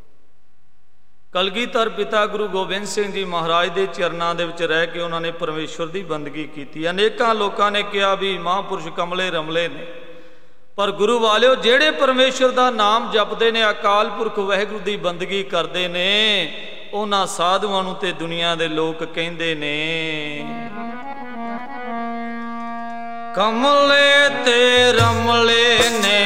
ਕਲਗੀਧਰ ਪਿਤਾ ਗੁਰੂ ਗੋਬਿੰਦ ਸਿੰਘ ਜੀ ਮਹਾਰਾਜ ਦੇ ਚਰਨਾਂ ਦੇ ਵਿੱਚ ਰਹਿ ਕੇ ਉਹਨਾਂ ਨੇ ਪਰਮੇਸ਼ਵਰ ਦੀ ਬੰਦਗੀ ਕੀਤੀ। ਅਨੇਕਾਂ ਲੋਕਾਂ ਨੇ ਕਿਹਾ ਵੀ ਮਹਾਂਪੁਰਸ਼ ਕਮਲੇ ਰਮਲੇ ਨੇ, ਪਰ ਗੁਰੂ ਵਾਲਿਓ ਜਿਹੜੇ ਪਰਮੇਸ਼ਵਰ ਦਾ ਨਾਮ ਜਪਦੇ ਨੇ, ਅਕਾਲ ਪੁਰਖ ਵਾਹਿਗੁਰੂ ਦੀ ਬੰਦਗੀ ਕਰਦੇ ਨੇ, ਉਹਨਾਂ ਸਾਧੂਆਂ ਨੂੰ ਤੇ ਦੁਨੀਆ ਦੇ ਲੋਕ ਕਹਿੰਦੇ ਨੇ ਕਮਲੇ ਤੇ ਰਮਲੇ ਨੇ,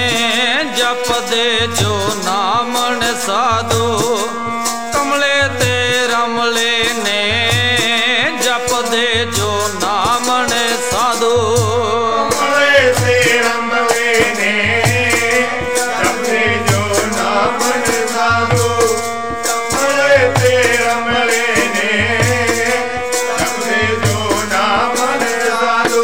ਜਪਦੇ ਜੋ ਨਾਮਣ ਸਾਧੂ। ਕਮਲੇ ਤੇ ਰਮਲੇ ਨੇ, ਜਪਦੇ ਜੋ ਨਾਮਣ ਸਾਧੂ। ਕਮਲੇ ਤੇ ਰਮਲੇ ਨੇ, ਜਪਦੇ ਜੋ ਨਾਮਣ ਸਾਧੂ। ਕਮਲੇ ਤੇ ਰਮਲੇ ਨੇ, ਜਪਦੇ ਜੋ ਨਾਮਣ ਸਾਧੂ।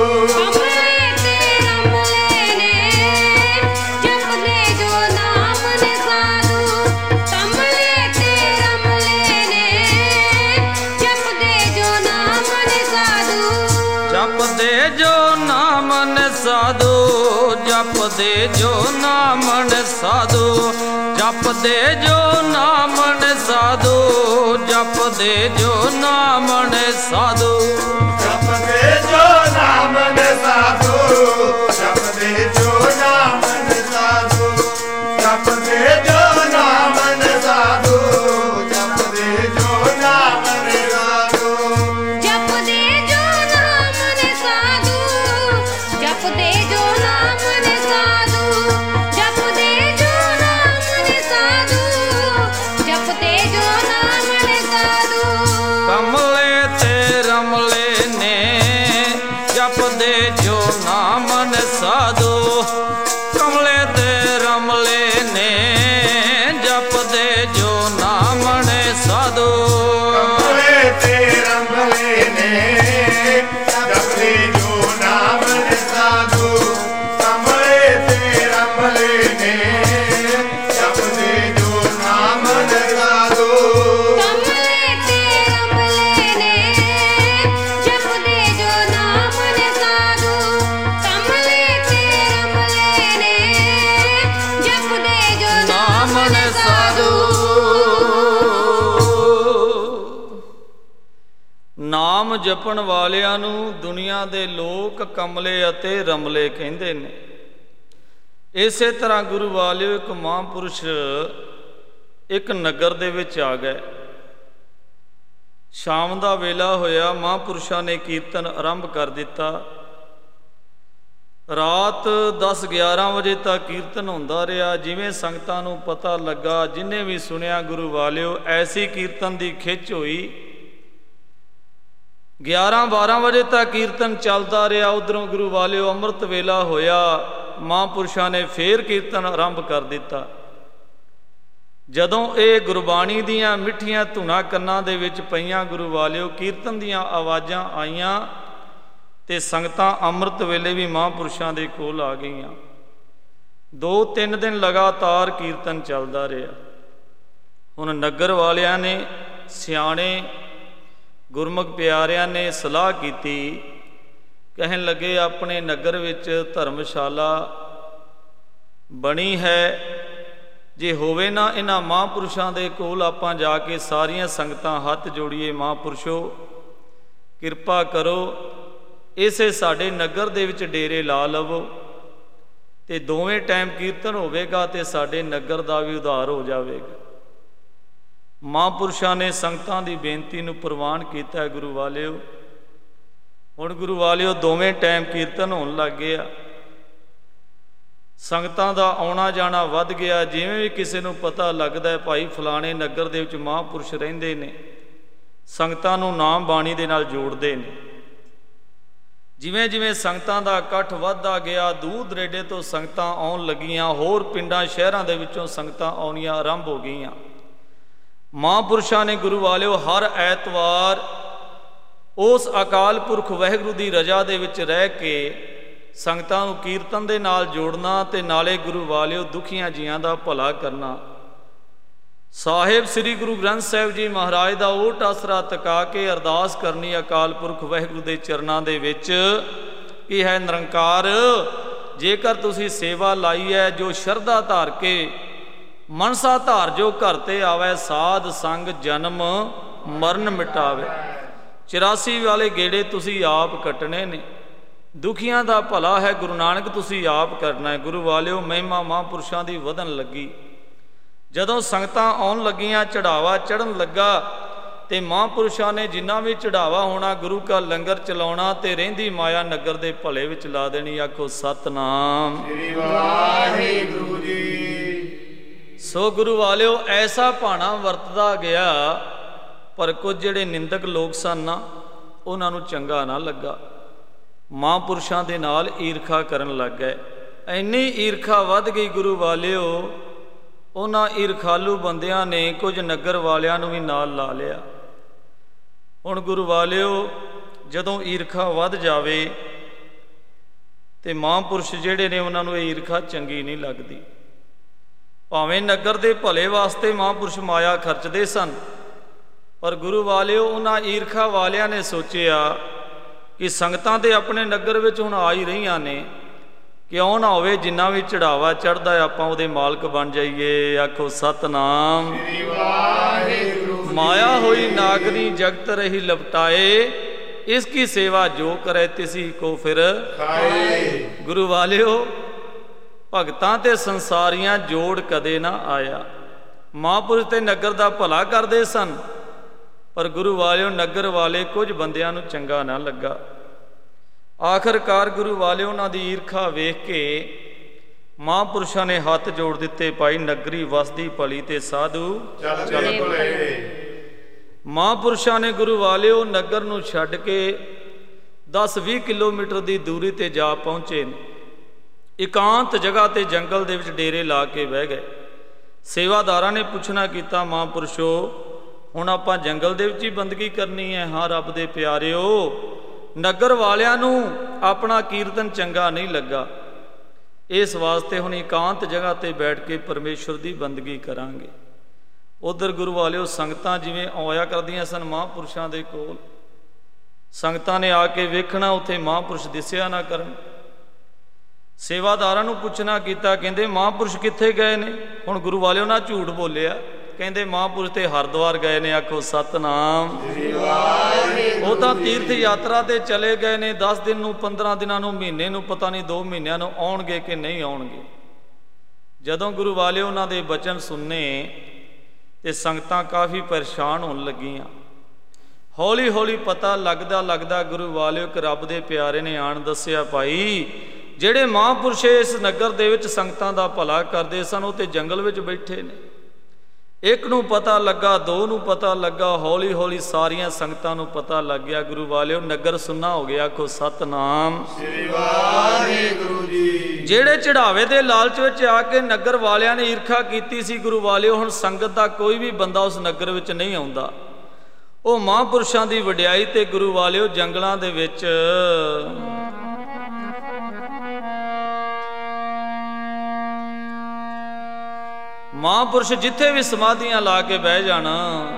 ਜਪਦੇ ਜੋ ਨਾਮਣ ਸਾਧੂ, ਜਪਦੇ ਜੋ ਨਾਮਣ ਸਾਧੂ, ਜਪਦੇ ਜੋ ਨਾਮਣ ਸਾਧੂ। ਜਪਦੇ ਜੋ ਨਾਮਣ ਸਾਧੂ, ਜਪਦੇ ਜੋ ਨਾਮਣ ਸਾਧੂ। ਜਪਦੇ ਜੋ ਨਾਮਣ ਸਾਧੂ, ਜਪਦੇ ਜੋ ਨਾਮਣ ਸਾਧੂ। ਜਪਦੇ ਜੋ ਨਾਮਨ ਸਾਧੂ, ਜਪਦੇ ਜੋ ਨਾਮਨ ਸਾਧੂ, ਜਪਦੇ ਜੋ ਨਾਮਨ ਸਾਧੂ, ਜਪਦੇ ਜੋ ਨਾਮਨ ਸਾਧੂ। ਕਮਲੇ ਤੇ ਰਮਲੇ ਨੇ, ਜਪਦੇ ਜੋ ਨਾਮਨ ਸਾਧੂ। ਕਮਲੇ ਤੇ ਰਮਲੇ ਨੇ, ਜਪਦੇ ਜੋ ਨਾਮਨ ਸਾਧੂ। ਕਮਲੇ ਤੇ ਰਮਲੇ ਨੇ, ਜਪਦੇ ਜੋ ਨਾਮਣ ਸਾਧੂ। ਕਮਲੇ ਤੇ ਰਮਲੇ ਨੇ, ਜਪਦੇ ਜੋ ਨਾਮਣ ਸਾਧੂ। ਕਮਲੇ ਤੇ ਰਮਲੇ ਨੇ, ਜਪਦੇ ਜੋ ਨਾਮਨ ਸਾਧੂ। ਕਮਲੇ ਤੇ ਰਮਲੇ ਨੇ, ਜਪਦੇ ਜੋ ਨਾਮਨ ਸਾਧੂ। ਨਾਮ ਜਪਣ ਵਾਲਿਆਂ ਨੂੰ ਦੁਨੀਆ ਦੇ ਲੋਕ ਕਮਲੇ ਅਤੇ ਰਮਲੇ ਕਹਿੰਦੇ ਨੇ। ਇਸੇ ਤਰ੍ਹਾਂ ਗੁਰੂ ਵਾਲਿਓ ਇੱਕ ਮਹਾਂਪੁਰਸ਼ ਇੱਕ ਨਗਰ ਦੇ ਵਿੱਚ ਆ ਗਏ। ਸ਼ਾਮ ਦਾ ਵੇਲਾ ਹੋਇਆ, ਮਹਾਂਪੁਰਸ਼ਾਂ ਨੇ ਕੀਰਤਨ ਆਰੰਭ ਕਰ ਦਿੱਤਾ। ਰਾਤ 10-11 ਵਜੇ ਤੱਕ ਕੀਰਤਨ ਹੁੰਦਾ ਰਿਹਾ। ਜਿਵੇਂ ਸੰਗਤਾਂ ਨੂੰ ਪਤਾ ਲੱਗਾ, ਜਿਨੇ ਵੀ ਸੁਣਿਆ ਗੁਰੂ ਵਾਲਿਓ, ਐਸੀ ਕੀਰਤਨ ਦੀ ਖਿੱਚ ਹੋਈ। 11-12 ਵਜੇ ਤੱਕ ਕੀਰਤਨ ਚੱਲਦਾ ਰਿਹਾ। ਉਧਰੋਂ ਗੁਰੂ ਵਾਲਿਓ ਅੰਮ੍ਰਿਤ ਵੇਲਾ ਹੋਇਆ, ਮਹਾਂਪੁਰਸ਼ਾਂ ਨੇ ਫੇਰ ਕੀਰਤਨ ਆਰੰਭ ਕਰ ਦਿੱਤਾ। ਜਦੋਂ ਇਹ ਗੁਰਬਾਣੀ ਦੀਆਂ ਮਿੱਠੀਆਂ ਧੁਨਾਂ ਕੰਨਾਂ ਦੇ ਵਿੱਚ ਪਈਆਂ, ਗੁਰੂ ਵਾਲਿਓ ਕੀਰਤਨ ਦੀਆਂ ਆਵਾਜ਼ਾਂ ਆਈਆਂ ਤੇ ਸੰਗਤਾਂ ਅੰਮ੍ਰਿਤ ਵੇਲੇ ਵੀ ਮਹਾਂਪੁਰਸ਼ਾਂ ਦੇ ਕੋਲ ਆ ਗਈਆਂ। 2-3 ਦਿਨ ਲਗਾਤਾਰ ਕੀਰਤਨ ਚੱਲਦਾ ਰਿਹਾ। ਹੁਣ ਨਗਰ ਵਾਲਿਆਂ ਨੇ, ਸਿਆਣੇ ਗੁਰਮੁਖ ਪਿਆਰਿਆਂ ਨੇ ਸਲਾਹ ਕੀਤੀ। ਕਹਿਣ ਲੱਗੇ, ਆਪਣੇ ਨਗਰ ਵਿੱਚ ਧਰਮਸ਼ਾਲਾ ਬਣੀ ਹੈ, ਜੇ ਹੋਵੇ ਨਾ ਇਹਨਾਂ ਮਹਾਂਪੁਰਸ਼ਾਂ ਦੇ ਕੋਲ ਆਪਾਂ ਜਾ ਕੇ ਸਾਰੀਆਂ ਸੰਗਤਾਂ ਹੱਥ ਜੋੜੀਏ, ਮਹਾਂਪੁਰਸ਼ੋ ਕਿਰਪਾ ਕਰੋ, ਇਸੇ ਸਾਡੇ ਨਗਰ ਦੇ ਵਿੱਚ ਡੇਰੇ ਲਾ ਲਵੋ ਤੇ ਦੋਵੇਂ ਟਾਈਮ ਕੀਰਤਨ ਹੋਵੇਗਾ ਤੇ ਸਾਡੇ ਨਗਰ ਦਾ ਵੀ ਉਧਾਰ ਹੋ ਜਾਵੇਗਾ। ਮਹਾਂਪੁਰਸ਼ਾਂ ਨੇ ਸੰਗਤਾਂ ਦੀ ਬੇਨਤੀ ਨੂੰ ਪ੍ਰਵਾਨ ਕੀਤਾ। ਗੁਰੂ ਵਾਲਿਓ, ਹੁਣ ਗੁਰੂ ਵਾਲਿਓ ਦੋਵੇਂ ਟਾਈਮ ਕੀਰਤਨ ਹੋਣ ਲੱਗ ਗਿਆ। ਸੰਗਤਾਂ ਦਾ ਆਉਣਾ ਜਾਣਾ ਵੱਧ ਗਿਆ। ਜਿਵੇਂ ਵੀ ਕਿਸੇ ਨੂੰ ਪਤਾ ਲੱਗਦਾ ਭਾਈ ਫਲਾਣੇ ਨਗਰ ਦੇ ਵਿੱਚ ਮਹਾਂਪੁਰਸ਼ ਰਹਿੰਦੇ ਨੇ, ਸੰਗਤਾਂ ਨੂੰ ਨਾਮ ਬਾਣੀ ਦੇ ਨਾਲ ਜੋੜਦੇ ਨੇ। ਜਿਵੇਂ ਜਿਵੇਂ ਸੰਗਤਾਂ ਦਾ ਇਕੱਠ ਵੱਧਦਾ ਗਿਆ, ਦੂਰ ਦਰੇਡੇ ਤੋਂ ਸੰਗਤਾਂ ਆਉਣ ਲੱਗੀਆਂ, ਹੋਰ ਪਿੰਡਾਂ ਸ਼ਹਿਰਾਂ ਦੇ ਵਿੱਚੋਂ ਸੰਗਤਾਂ ਆਉਣੀਆਂ ਆਰੰਭ ਹੋ ਗਈਆਂ। ਮਹਾਂਪੁਰਸ਼ਾਂ ਨੇ ਗੁਰੂ ਵਾਲਿਓ ਹਰ ਐਤਵਾਰ ਉਸ ਅਕਾਲ ਪੁਰਖ ਵਾਹਿਗੁਰੂ ਦੀ ਰਜ਼ਾ ਦੇ ਵਿੱਚ ਰਹਿ ਕੇ ਸੰਗਤਾਂ ਨੂੰ ਕੀਰਤਨ ਦੇ ਨਾਲ ਜੋੜਨਾ ਤੇ ਨਾਲੇ ਗੁਰੂ ਵਾਲਿਓ ਦੁਖੀਆਂ ਜੀਆਂ ਦਾ ਭਲਾ ਕਰਨਾ। ਸਾਹਿਬ ਸ੍ਰੀ ਗੁਰੂ ਗ੍ਰੰਥ ਸਾਹਿਬ ਜੀ ਮਹਾਰਾਜ ਦਾ ਓਟ ਆਸਰਾ ਤਕਾ ਕੇ ਅਰਦਾਸ ਕਰਨੀ ਅਕਾਲ ਪੁਰਖ ਵਾਹਿਗੁਰੂ ਦੇ ਚਰਨਾਂ ਦੇ ਵਿੱਚ ਕਿ ਹੈ ਨਿਰੰਕਾਰ, ਜੇਕਰ ਤੁਸੀਂ ਸੇਵਾ ਲਾਈ ਹੈ, ਜੋ ਸ਼ਰਧਾ ਧਾਰ ਕੇ ਮਨਸਾ ਧਾਰ ਜੋ ਘਰ ਤੇ ਆਵੇ, ਸਾਧ ਸੰਗ ਜਨਮ ਮਰਨ ਮਿਟਾਵੇ। 84 ਵਾਲੇ ਗੇੜੇ ਤੁਸੀਂ ਆਪ ਕੱਟਣੇ ਨੇ। ਦੁਖੀਆਂ ਦਾ ਭਲਾ ਹੈ ਗੁਰੂ ਨਾਨਕ ਤੁਸੀਂ ਆਪ ਕਰਨਾ ਹੈ। ਗੁਰੂ ਵਾਲਿਓ ਮਹਿਮਾ ਮਹਾਂਪੁਰਸ਼ਾਂ ਦੀ ਵਧਣ ਲੱਗੀ। ਜਦੋਂ ਸੰਗਤਾਂ ਆਉਣ ਲੱਗੀਆਂ, ਚੜਾਵਾ ਚੜ੍ਹਨ ਲੱਗਾ ਤੇ ਮਹਾਂਪੁਰਸ਼ਾਂ ਨੇ ਜਿੰਨਾ ਵੀ ਚੜਾਵਾ ਹੋਣਾ ਗੁਰੂ ਕਾ ਲੰਗਰ ਚਲਾਉਣਾ ਤੇ ਰਹਿੰਦੀ ਮਾਇਆ ਨਗਰ ਦੇ ਭਲੇ ਵਿੱਚ ਲਾ ਦੇਣੀ। ਆਖੋ ਸਤਨਾਮ ਸ੍ਰੀ ਵਾਹਿਗੁਰੂ ਜੀ। ਸੋ ਗੁਰੂ ਵਾਲਿਓ ਐਸਾ ਭਾਣਾ ਵਰਤਦਾ ਗਿਆ, ਪਰ ਕੁਝ ਜਿਹੜੇ ਨਿੰਦਕ ਲੋਕ ਸਨ ਨਾ, ਉਹਨਾਂ ਨੂੰ ਚੰਗਾ ਨਾ ਲੱਗਾ। ਮਹਾਂਪੁਰਸ਼ਾਂ ਦੇ ਨਾਲ ਈਰਖਾ ਕਰਨ ਲੱਗ ਗਏ। ਇੰਨੀ ਈਰਖਾ ਵੱਧ ਗਈ ਗੁਰੂ ਵਾਲਿਓ, ਉਹਨਾਂ ਈਰਖਾਲੂ ਬੰਦਿਆਂ ਨੇ ਕੁਝ ਨਗਰ ਵਾਲਿਆਂ ਨੂੰ ਵੀ ਨਾਲ ਲਾ ਲਿਆ। ਹੁਣ ਗੁਰੂ ਵਾਲਿਓ ਜਦੋਂ ਈਰਖਾ ਵੱਧ ਜਾਵੇ ਤੇ ਮਹਾਂਪੁਰਸ਼ ਜਿਹੜੇ ਨੇ ਉਹਨਾਂ ਨੂੰ ਇਹ ਈਰਖਾ ਚੰਗੀ ਨਹੀਂ ਲੱਗਦੀ। ਭਾਵੇਂ ਨਗਰ ਦੇ ਭਲੇ ਵਾਸਤੇ ਮਹਾਂਪੁਰਸ਼ ਮਾਇਆ ਖਰਚਦੇ ਸਨ, ਪਰ ਗੁਰੂ ਵਾਲਿਓ ਉਹਨਾਂ ਈਰਖਾ ਵਾਲਿਆਂ ਨੇ ਸੋਚਿਆ ਕਿ ਸੰਗਤਾਂ ਦੇ ਆਪਣੇ ਨਗਰ ਵਿੱਚ ਹੁਣ ਆ ਹੀ ਰਹੀਆਂ ਨੇ, ਕਿਉਂ ਨਾ ਹੋਵੇ ਜਿੰਨਾ ਵੀ ਚੜਾਵਾ ਚੜ੍ਹਦਾ ਆਪਾਂ ਉਹਦੇ ਮਾਲਕ ਬਣ ਜਾਈਏ। ਆਖੋ ਸਤਨਾਮ ਸ੍ਰੀ ਵਾਹਿਗੁਰੂ। ਮਾਇਆ ਹੋਈ ਨਾਗਨੀ ਜਗਤ ਰਹੀ ਲਪਟਾਏ, ਇਸ ਕੀ ਸੇਵਾ ਜੋ ਕਰੇ ਤਿਸੀ ਕੋ ਫਿਰ ਖਾਏ। ਗੁਰੂ ਵਾਲਿਓ ਭਗਤਾਂ ਤੇ ਸੰਸਾਰੀਆਂ ਜੋੜ ਕਦੇ ਨਾ ਆਇਆ। ਮਹਾਂਪੁਰਸ਼ ਤੇ ਨਗਰ ਦਾ ਭਲਾ ਕਰਦੇ ਸਨ, ਪਰ ਗੁਰੂ ਵਾਲਿਓ ਨਗਰ ਵਾਲੇ ਕੁਝ ਬੰਦਿਆਂ ਨੂੰ ਚੰਗਾ ਨਾ ਲੱਗਾ। ਆਖਰਕਾਰ ਗੁਰੂ ਵਾਲਿਓ ਉਹਨਾਂ ਦੀ ਈਰਖਾ ਵੇਖ ਕੇ ਮਹਾਂਪੁਰਸ਼ਾਂ ਨੇ ਹੱਥ ਜੋੜ ਦਿੱਤੇ, ਭਾਈ ਨਗਰੀ ਵਸਦੀ ਭਲੀ ਤੇ ਸਾਧੂ ਚੱਲ ਭਲੇ। ਮਹਾਂਪੁਰਸ਼ਾਂ ਨੇ ਗੁਰੂ ਵਾਲਿਓ ਨਗਰ ਨੂੰ ਛੱਡ ਕੇ 10-20 ਕਿਲੋਮੀਟਰ ਦੀ ਦੂਰੀ ਤੇ ਜਾ ਪਹੁੰਚੇ। ਇਕਾਂਤ ਜਗ੍ਹਾ ਤੇ ਜੰਗਲ ਦੇ ਵਿੱਚ ਡੇਰੇ ਲਾ ਕੇ ਬਹਿ ਗਏ। ਸੇਵਾਦਾਰਾਂ ਨੇ ਪੁੱਛਣਾ ਕੀਤਾ, ਮਹਾਂਪੁਰਸ਼ੋ ਹੁਣ ਆਪਾਂ ਜੰਗਲ ਦੇ ਵਿੱਚ ਹੀ ਬੰਦਗੀ ਕਰਨੀ ਹੈ? ਹਾਂ ਰੱਬ ਦੇ ਪਿਆਰਿਓ, ਨਗਰ ਵਾਲਿਆਂ ਨੂੰ ਆਪਣਾ ਕੀਰਤਨ ਚੰਗਾ ਨਹੀਂ ਲੱਗਾ, ਇਸ ਵਾਸਤੇ ਹੁਣ ਇਕਾਂਤ ਜਗ੍ਹਾ ਤੇ ਬੈਠ ਕੇ ਪਰਮੇਸ਼ਵਰ ਦੀ ਬੰਦਗੀ ਕਰਾਂਗੇ। ਉਧਰ ਗੁਰੂ ਵਾਲਿਓ ਸੰਗਤਾਂ ਜਿਵੇਂ ਆਇਆ ਕਰਦੀਆਂ ਸਨ ਮਹਾਂਪੁਰਸ਼ਾਂ ਦੇ ਕੋਲ, ਸੰਗਤਾਂ ਨੇ ਆ ਕੇ ਵੇਖਣਾ ਉੱਥੇ ਮਹਾਂਪੁਰਸ਼ ਦਿਸਿਆ ਨਾ ਕਰਨ। ਸੇਵਾਦਾਰਾਂ ਨੂੰ ਪੁੱਛਣਾ ਕੀਤਾ, ਕਹਿੰਦੇ ਮਹਾਂਪੁਰਸ਼ ਕਿੱਥੇ ਗਏ ਨੇ? ਹੁਣ ਗੁਰੂ ਵਾਲਿਓ ਨਾ ਝੂਠ ਬੋਲਿਆ, ਕਹਿੰਦੇ ਮਹਾਂਪੁਰਸ਼ ਤੇ ਹਰਿਦੁਆਰ ਗਏ ਨੇ। ਆਖੋ ਸਤਨਾਮ। ਉਹ ਤਾਂ ਤੀਰਥ ਯਾਤਰਾ ਤੇ ਚਲੇ ਗਏ ਨੇ। 10 ਦਿਨ ਨੂੰ, 15 ਦਿਨਾਂ ਨੂੰ, ਮਹੀਨੇ ਨੂੰ, ਪਤਾ ਨਹੀਂ 2 ਮਹੀਨਿਆਂ ਨੂੰ ਆਉਣਗੇ ਕਿ ਨਹੀਂ ਆਉਣਗੇ। ਜਦੋਂ ਗੁਰੂ ਵਾਲਿਓ ਉਹਨਾਂ ਦੇ ਬਚਨ ਸੁਣਨੇ ਤੇ ਸੰਗਤਾਂ ਕਾਫੀ ਪਰੇਸ਼ਾਨ ਹੋਣ ਲੱਗੀਆਂ। ਹੌਲੀ ਹੌਲੀ ਪਤਾ ਲੱਗਦਾ ਗੁਰੂ ਵਾਲਿਓ ਇੱਕ ਰੱਬ ਦੇ ਪਿਆਰੇ ਨੇ ਆਣ ਦੱਸਿਆ, ਭਾਈ ਜਿਹੜੇ ਮਹਾਂਪੁਰਸ਼ ਇਸ ਨਗਰ ਦੇ ਵਿੱਚ ਸੰਗਤਾਂ ਦਾ ਭਲਾ ਕਰਦੇ ਸਨ ਉਹ ਤੇ ਜੰਗਲ ਵਿੱਚ ਬੈਠੇ ਨੇ। ਇੱਕ ਨੂੰ ਪਤਾ ਲੱਗਾ, 2 ਨੂੰ ਪਤਾ ਲੱਗਾ, ਹੌਲੀ ਹੌਲੀ ਸਾਰੀਆਂ ਸੰਗਤਾਂ ਨੂੰ ਪਤਾ ਲੱਗ ਗਿਆ। ਗੁਰੂ ਵਾਲਿਓ ਨਗਰ ਸੁੰਨਾ ਹੋ ਗਿਆ। ਆਖੋ ਸਤਨਾਮ ਸ੍ਰੀ ਵਾਹਿਗੁਰੂ ਜੀ। ਜਿਹੜੇ ਚੜਾਵੇ ਦੇ ਲਾਲਚ ਵਿੱਚ ਆ ਕੇ ਨਗਰ ਵਾਲਿਆਂ ਨੇ ਈਰਖਾ ਕੀਤੀ ਸੀ, ਗੁਰੂ ਵਾਲਿਓ ਹੁਣ ਸੰਗਤ ਦਾ ਕੋਈ ਵੀ ਬੰਦਾ ਉਸ ਨਗਰ ਵਿੱਚ ਨਹੀਂ ਆਉਂਦਾ। ਉਹ ਮਹਾਂਪੁਰਸ਼ਾਂ ਦੀ ਵਡਿਆਈ ਤੇ ਗੁਰੂ ਵਾਲਿਓ ਜੰਗਲਾਂ ਦੇ ਵਿੱਚ ਮਹਾਂਪੁਰਸ਼ ਜਿੱਥੇ ਵੀ ਸਮਾਧੀਆਂ ਲਾ ਕੇ ਬਹਿ ਜਾਣਾ,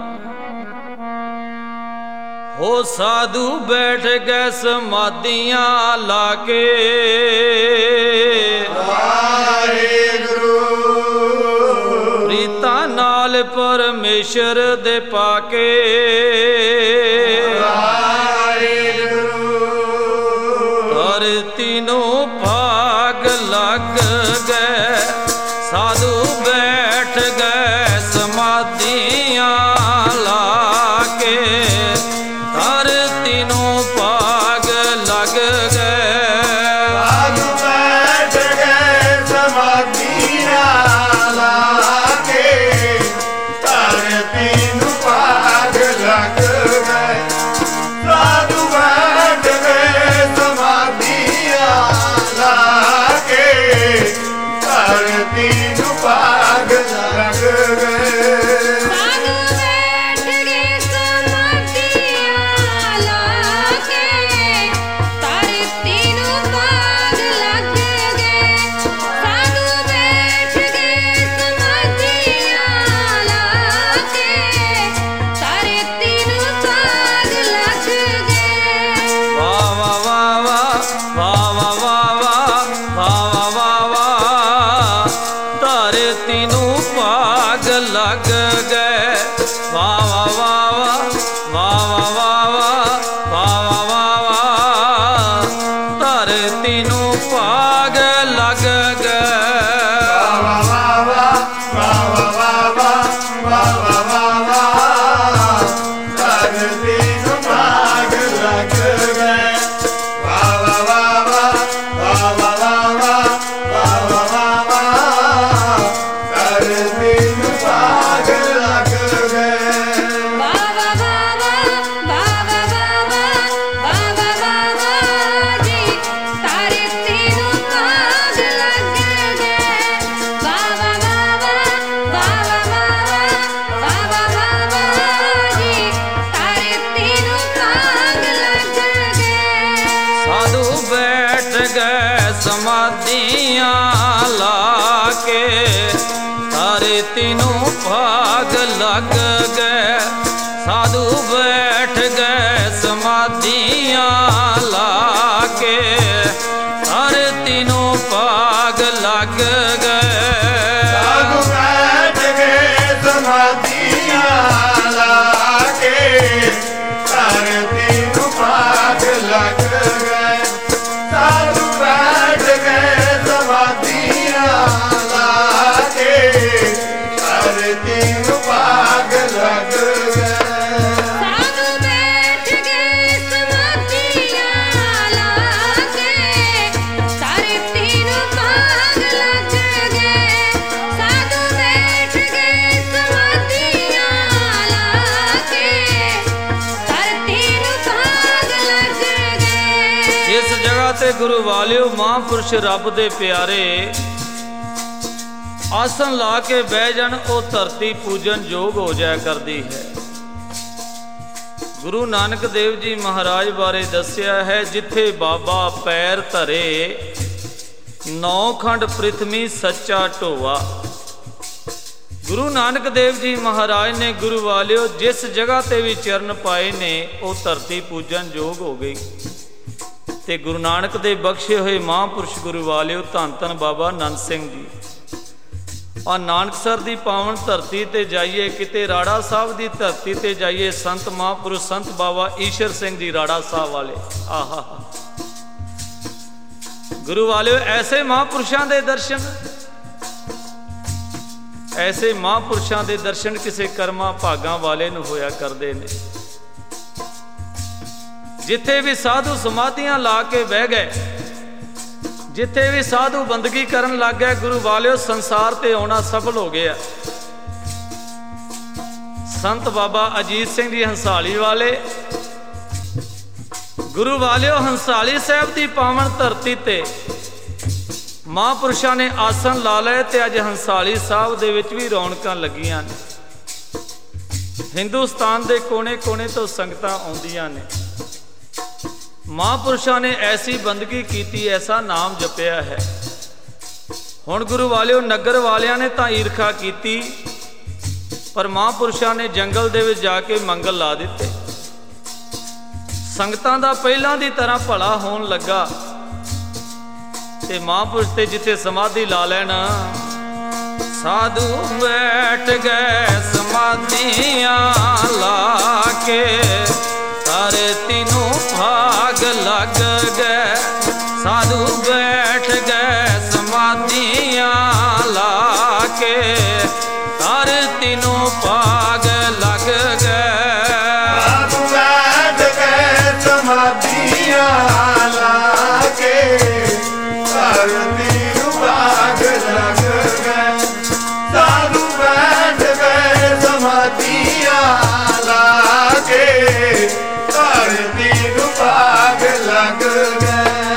ਹੋ ਸਾਧੂ ਬੈਠ ਗਏ ਸਮਾਧੀਆਂ ਲਾ ਕੇ। ਵਾਹਿਗੁਰੂ ਨਾਲ ਪਰਮੇਸ਼ਰ ਦੇ ਪਾਕੇ ਧਰਤੀ ਨੂੰ ਭਾਗ ਲੱਗ ਗਏ ਸਾਧੂ ਬੈਠ ਗਏ ਸਮਾਧੀਆਂ ਲਾ ਕੇ ਧਰਤੀ ਨੂੰ ਭਾਗ ਲੱਗ ਗਏ ਸਾਧੂ ਬੈਠ ਗਏ ਸਮਾਧੀਆਂ ਲਾ ਕੇ ਧਰਤੀ ਨੂੰ ਭਾਗ ਲੱਗ ਗਏ ਸਾਧੂ ਬੈਠ ਗਏ ਸਮਾਧੀਆਂ ਲਾ ਕੇ ਧਰਤੀ ਨੂੰ ਭਾਗ ਲੱਗ ਗਏ ਸਾਧੂ ਬੈਠ ਗਏ ਸਮਾਧੀਆਂ ਲਾ ਕੇ ਧਰਤੀ ਨੂੰ ਭਾਗ ਲੱਗ ਗਏ ਸਾਧੂ ਬੈਠ ਗਏ ਸਮਾਧੀਆਂ ਲਾ ਕੇ ਧਰਤੀ ਨੂੰ ਭਾਗ ਲੱਗ ਗਏ ਵਾਹ ਵਾਹ ਵਾਹ ਵਾਹ ਵਾਹ ਵਾਹ ਵਾਹ ਵਾਹ ਵਾਹ ਵਾਹ ਧਰਤੀ ਨੂੰ ਭਾਗ ਲੱਗ ਗਏ ਵਾਹ ਵਾਹ ਵਾਹ ਵਾਹ ਵਾਹ ਵਾਹ ਵਾਹ ਵਾਹ ਧਰਤੀ ਨੂੰ ਭਾਗ ਲੱਗ ਗਏ ਬਾਬਾ ਬਾਬਾ ਬਾਬਾ ਬਾਬਾ ਬਾਬਾ ਬਾਬਾ ਜੀ ਧਰਤੀ ਨੂੰ ਭਾਗ ਲੱਗ ਗਏ ਬਾਬਾ ਬਾਬਾ ਬਾਬਾ ਬਾਬਾ ਬਾਬਾ ਜੀ ਧਰਤੀ ਨੂੰ ਭਾਗ ਲੱਗ ਗਏ ਸਾਧੂ ਬੈਠ ਗਏ ਸਮਾਧੀਆਂ ਲਾ ਕੇ ਧਰਤੀ ਨੂੰ ਭਾਗ ਲੱਗ ਗਏ ਸਾਧੂ ਬੈਠ ਗਏ ਸਮਾਧੀਆਂ ਲਾ ਕੇ ਧਰਤੀ ਨੂੰ ਭਾਗ ਲੱਗ ਗਏ ਸਾਧੂ ਬੈਠ ਗਏ ਸਮਾਧੀਆਂ ਲਾ ਕੇ ਧਰਤੀ ਨੂੰ ਭਾਗ ਲੱਗ ਗਏ ਸਾਧੂ ਬੈਠ ਗਏ ਸਮਾਧੀਆਂ ਲਾ ਕੇ ਧਰਤੀ ਨੂੰ ਭਾਗ ਲੱਗ ਗਏ ਸਾਧੂ ਬੈਠ ਗਏ ਸਮਾਧੀਆਂ ਲਾ ਕੇ ਧਰਤੀ ਨੂੰ ਭਾਗ ਲੱਗ ਗਏ ਸਾਧੂ ਬੈਠ ਗਏ ਸਮਾਧੀਆਂ ਲਾ ਕੇ ਧਰਤੀ ਨੂੰ ਭਾਗ ਲੱਗ ਗਏ ਇਸ ਜਗ੍ਹਾ ਤੇ ਗੁਰੂ ਵਾਲਿਓ ਮਹਾਂਪੁਰਸ਼ ਰੱਬ ਦੇ ਪਿਆਰੇ ਆਸਣ ਲਾ ਕੇ ਬਹਿ ਜਾਣ ਉਹ ਧਰਤੀ ਪੂਜਨ ਯੋਗ ਹੋ ਜਾਇਆ ਕਰਦੀ ਹੈ। ਗੁਰੂ ਨਾਨਕ ਦੇਵ ਜੀ ਮਹਾਰਾਜ ਬਾਰੇ ਦੱਸਿਆ ਹੈ ਜਿੱਥੇ ਬਾਬਾ ਪੈਰ ਧਰੇ ਨੌ ਖੰਡ ਪ੍ਰਿਥਵੀ ਸੱਚਾ ਢੋਆ। ਗੁਰੂ ਨਾਨਕ ਦੇਵ ਜੀ ਮਹਾਰਾਜ ਨੇ ਗੁਰੂ ਵਾਲਿਓ ਜਿਸ ਜਗ੍ਹਾ ਤੇ ਵੀ ਚਰਨ ਪਾਏ ਨੇ ਉਹ ਧਰਤੀ ਪੂਜਨ ਯੋਗ ਹੋ ਗਈ ਤੇ ਗੁਰੂ ਨਾਨਕ ਦੇ ਬਖਸ਼ੇ ਹੋਏ ਮਹਾਂਪੁਰਸ਼ ਗੁਰੂ ਵਾਲਿਓ ਧੰਨ ਧੰਨ ਬਾਬਾ ਨੰਦ ਸਿੰਘ ਜੀ ਆ ਨਾਨਕਸਰ ਦੀ ਪਾਵਨ ਧਰਤੀ ਤੇ ਜਾਈਏ ਕਿਤੇ ਰਾੜਾ ਸਾਹਿਬ ਦੀ ਧਰਤੀ ਤੇ ਜਾਈਏ ਸੰਤ ਮਹਾਂਪੁਰਸ਼ ਸੰਤ ਬਾਬਾ ਈਸ਼ਰ ਸਿੰਘ ਜੀ ਰਾੜਾ ਸਾਹਿਬ ਵਾਲੇ ਆਹਾ ਗੁਰੂ ਵਾਲਿਓ ਐਸੇ ਮਹਾਂਪੁਰਸ਼ਾਂ ਦੇ ਦਰਸ਼ਨ ਐਸੇ ਮਹਾਂਪੁਰਸ਼ਾਂ ਦੇ ਦਰਸ਼ਨ ਕਿਸੇ ਕਰਮਾਂ ਭਾਗਾਂ ਵਾਲੇ ਨੂੰ ਹੋਇਆ ਕਰਦੇ ਨੇ ਜਿੱਥੇ ਵੀ ਸਾਧੂ ਸਮਾਧੀਆਂ ਲਾ ਕੇ ਬਹਿ ਗਏ ਜਿੱਥੇ ਵੀ ਸਾਧੂ ਬੰਦਗੀ ਕਰਨ ਲੱਗ ਗਏ ਗੁਰੂ ਵਾਲਿਓ ਸੰਸਾਰ ਤੇ ਆਉਣਾ ਸਫਲ ਹੋ ਗਿਆ। ਸੰਤ ਬਾਬਾ ਅਜੀਤ ਸਿੰਘ ਜੀ ਹੰਸਾਲੀ ਵਾਲੇ ਗੁਰੂ ਵਾਲਿਓ ਹੰਸਾਲੀ ਸਾਹਿਬ ਦੀ ਪਾਵਨ ਧਰਤੀ ਤੇ ਮਹਾਂਪੁਰਸ਼ਾਂ ਨੇ ਆਸਣ ਲਾ ਲਏ ਤੇ ਅੱਜ ਹੰਸਾਲੀ ਸਾਹਿਬ ਦੇ ਵਿੱਚ ਵੀ ਰੌਣਕਾਂ ਲੱਗੀਆਂ ਨੇ। ਹਿੰਦੁਸਤਾਨ ਦੇ ਕੋਨੇ-ਕੋਨੇ ਤੋਂ ਸੰਗਤਾਂ ਆਉਂਦੀਆਂ ਨੇ। ਮਹਾਂਪੁਰਸ਼ਾਂ ਨੇ ਐਸੀ ਬੰਦਗੀ ਕੀਤੀ ਐਸਾ ਨਾਮ ਜਪਿਆ ਹੈ। ਹੁਣ ਗੁਰੂ ਵਾਲਿਓ ਨਗਰ ਵਾਲਿਆਂ ਨੇ ਤਾਂ ਈਰਖਾ ਕੀਤੀ ਪਰ ਮਹਾਂਪੁਰਸ਼ਾਂ ਨੇ ਜੰਗਲ ਦੇ ਵਿੱਚ ਜਾ ਕੇ ਮੰਗਲ ਲਾ ਦਿੱਤੇ। ਸੰਗਤਾਂ ਦਾ ਪਹਿਲਾਂ ਦੀ ਤਰ੍ਹਾਂ ਭਲਾ ਹੋਣ ਲੱਗਾ ਤੇ ਮਹਾਂਪੁਰਸ਼ ਤੇ ਜਿੱਥੇ ਸਮਾਧੀ ਲਾ ਲੈਣ ਸਾਧੂ ਬੈਠ ਗਏ ਸਮਾਧੀਆਂ ਲਾ ਕੇ, ਧਰਤੀ ਨੂੰ ਭਾਗ ਲੱਗ ਗਏ। ਸਾਧੂ ਬੈਠ ਗਏ ਸਮਾਧੀਆਂ ਲਾ ਕੇ, ਧਰਤੀ ਨੂੰ ਭਾਗ ਲੱਗ ਗਏ। ਸਾਧੂ ਬੈਠ ਗਏ ਸਮਾਧੀਆਂ ਲਾ ਕੇ, ਧਰਤੀ ਨੂੰ ਭਾਗ ਲੱਗ ਗਏ। ਸਾਧੂ ਬੈਠ ਗਏ ਸਮਾਧੀਆਂ ਲਾ ਕੇ, ਧਰਤੀ ਨੂੰ ਭਾਗ ਲੱਗ ਗਏ।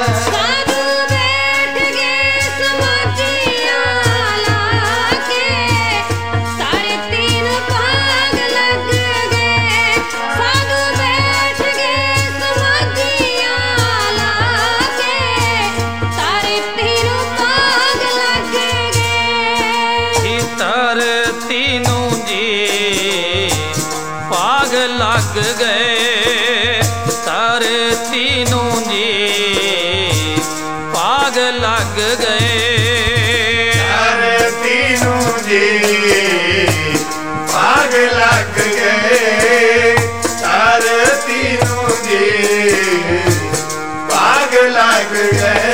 ਲੱਗ ਗਏ ਧਰਤੀ ਨੂੰ ਜੀ, ਭਾਗ ਲੱਗ ਗਏ। ਧਰਤੀ ਨੂੰ ਜੀ ਭਾਗ ਲੱਗ ਗਏ। ਧਰਤੀ ਨੂੰ ਜੀ ਭਾਗ ਲੱਗ ਗਏ।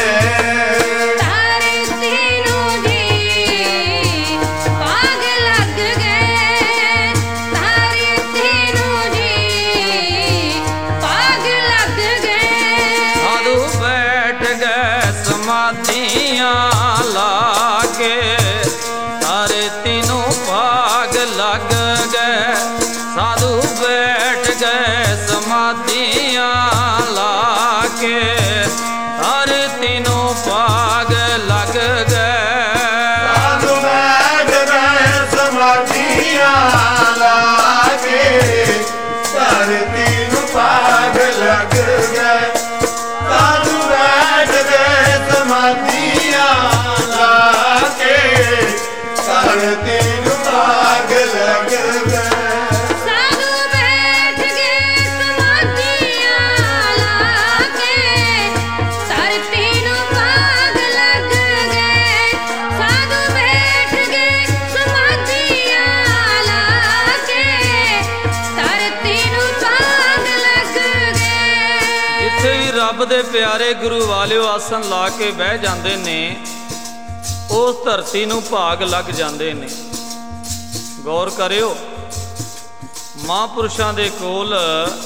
ਸਮਾਧੀਆਂ ਲਾ ਕੇ, ਧਰਤੀ ਨੂੰ ਭਾਗ ਲੱਗ ਗਏ। ਸਾਧੂ ਬੈਠ ਗਏ ਸਮਾਧੀਆਂ ਲਾ ਕੇ, ਧਰਤੀ ਨੂੰ ਭਾਗ ਲੱਗ ਗਏ। ਸਾਧੂ ਬੈਠ ਗਏ ਸਮਾਧੀਆਂ ਲਾ ਕੇ, ਧਰਤੀ ਨੂੰ ਭਾਗ ਲੱਗ ਗਏ। ਸਾਧੂ ਬੈਠ ਗਏ ਸਮਾਧੀਆਂ ਲਾ ਕੇ, ਧਰਤੀ ਨੂੰ ਭਾਗ ਲੱਗ ਗਏ। ਸਾਧੂ ਬੈਠ ਗਏ ਸਮਾਧੀਆਂ ਲਾ ਕੇ, ਧਰਤੀ ਨੂੰ ਭਾਗ ਲੱਗ ਗਏ। ਸਾਧੂ ਬੈਠ ਗਏ ਸਮਾਧੀਆਂ ਲਾ ਕੇ, ਧਰਤੀ ਨੂੰ ਭਾਗ ਲੱਗ ਗਏ। ਜਿੱਥੇ ਵੀ ਰੱਬ ਦੇ ਪਿਆਰੇ ਗੁਰੂ ਵਾਲਿਓ ਆਸਣ ਲਾ ਕੇ ਬਹਿ ਜਾਂਦੇ ਨੇ, ਉਸ ਧਰਤੀ ਨੂੰ ਭਾਗ ਲੱਗ ਜਾਂਦੇ ਨੇ। ਗੌਰ ਕਰਿਓ, ਮਹਾਂਪੁਰਸ਼ਾਂ ਦੇ ਕੋਲ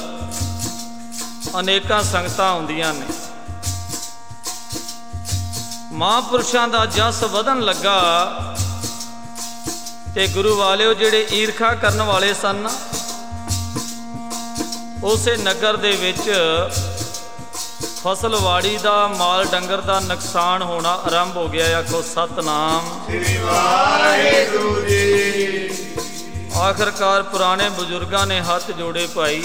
ਅਨੇਕਾਂ ਸੰਗਤਾਂ ਹੁੰਦੀਆਂ ਨੇ। ਮਹਾਂਪੁਰਸ਼ਾਂ ਦਾ ਜਸ ਵਧਣ ਲੱਗਾ ਤੇ ਗੁਰੂ ਵਾਲਿਓ ਜਿਹੜੇ ਈਰਖਾ ਕਰਨ ਵਾਲੇ ਸਨ, ਉਸੇ ਨਗਰ ਦੇ ਵਿੱਚ ਫਸਲਵਾੜੀ ਦਾ, ਮਾਲ ਡੰਗਰ ਦਾ ਨੁਕਸਾਨ ਹੋਣਾ ਆਰੰਭ ਹੋ ਗਿਆ। ਆਖੋ ਸਤਨਾਮ ਸ੍ਰੀ ਵਾਹਿਗੁਰੂ ਜੀ। ਆਖਰਕਾਰ ਪੁਰਾਣੇ ਬਜ਼ੁਰਗਾਂ ਨੇ ਹੱਥ ਜੋੜੇ ਭਾਈ,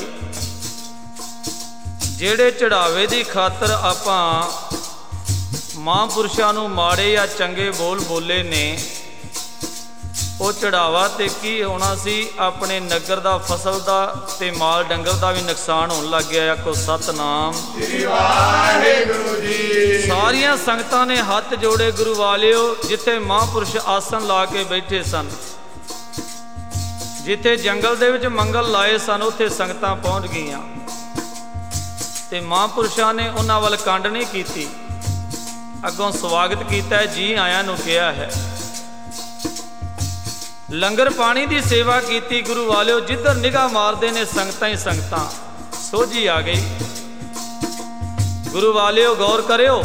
ਜਿਹੜੇ ਚੜਾਵੇ ਦੀ ਖਾਤਰ ਆਪਾਂ ਮਹਾਂਪੁਰਸ਼ਾਂ ਨੂੰ ਮਾੜੇ ਜਾਂ ਚੰਗੇ ਬੋਲ ਬੋਲੇ ਨੇ, ਉਹ ਚੜਾਵਾ ਤੇ ਕੀ ਹੋਣਾ ਸੀ, ਆਪਣੇ ਨਗਰ ਦਾ, ਫਸਲ ਦਾ ਤੇ ਮਾਲ ਡੰਗਰ ਦਾ ਵੀ ਨੁਕਸਾਨ ਹੋਣ ਲੱਗ ਗਿਆ। ਆਖੋ ਸਤਨਾਮ ਸ੍ਰੀ ਵਾਹਿਗੁਰੂ ਜੀ। ਸਾਰੀਆਂ ਸੰਗਤਾਂ ਨੇ ਹੱਥ ਜੋੜੇ ਗੁਰੂ ਵਾਲਿਓ। ਜਿੱਥੇ ਮਹਾਂਪੁਰਸ਼ ਆਸਣ ਲਾ ਕੇ ਬੈਠੇ ਸਨ, ਜਿੱਥੇ ਜੰਗਲ ਦੇ ਵਿੱਚ ਮੰਗਲ ਲਾਏ ਸਨ, ਉੱਥੇ ਸੰਗਤਾਂ ਪਹੁੰਚ ਗਈਆਂ ਤੇ ਮਹਾਂਪੁਰਸ਼ਾਂ ਨੇ ਉਹਨਾਂ ਵੱਲ ਕੰਡ ਨਹੀਂ ਕੀਤੀ, ਅੱਗੋਂ ਸਵਾਗਤ ਕੀਤਾ, ਜੀ ਆਇਆਂ ਨੂੰ ਕਿਹਾ ਹੈ। ਲੰਗਰ ਪਾਣੀ ਦੀ ਸੇਵਾ ਕੀਤੀ ਗੁਰੂ ਵਾਲਿਓ। ਜਿੱਧਰ ਨਿਗਾਹ ਮਾਰਦੇ ਨੇ ਸੰਗਤਾਂ ਹੀ ਸੰਗਤਾਂ, ਸੋਝੀ ਆ ਗਈ। ਗੁਰੂ ਵਾਲਿਓ ਗੌਰ ਕਰਿਓ,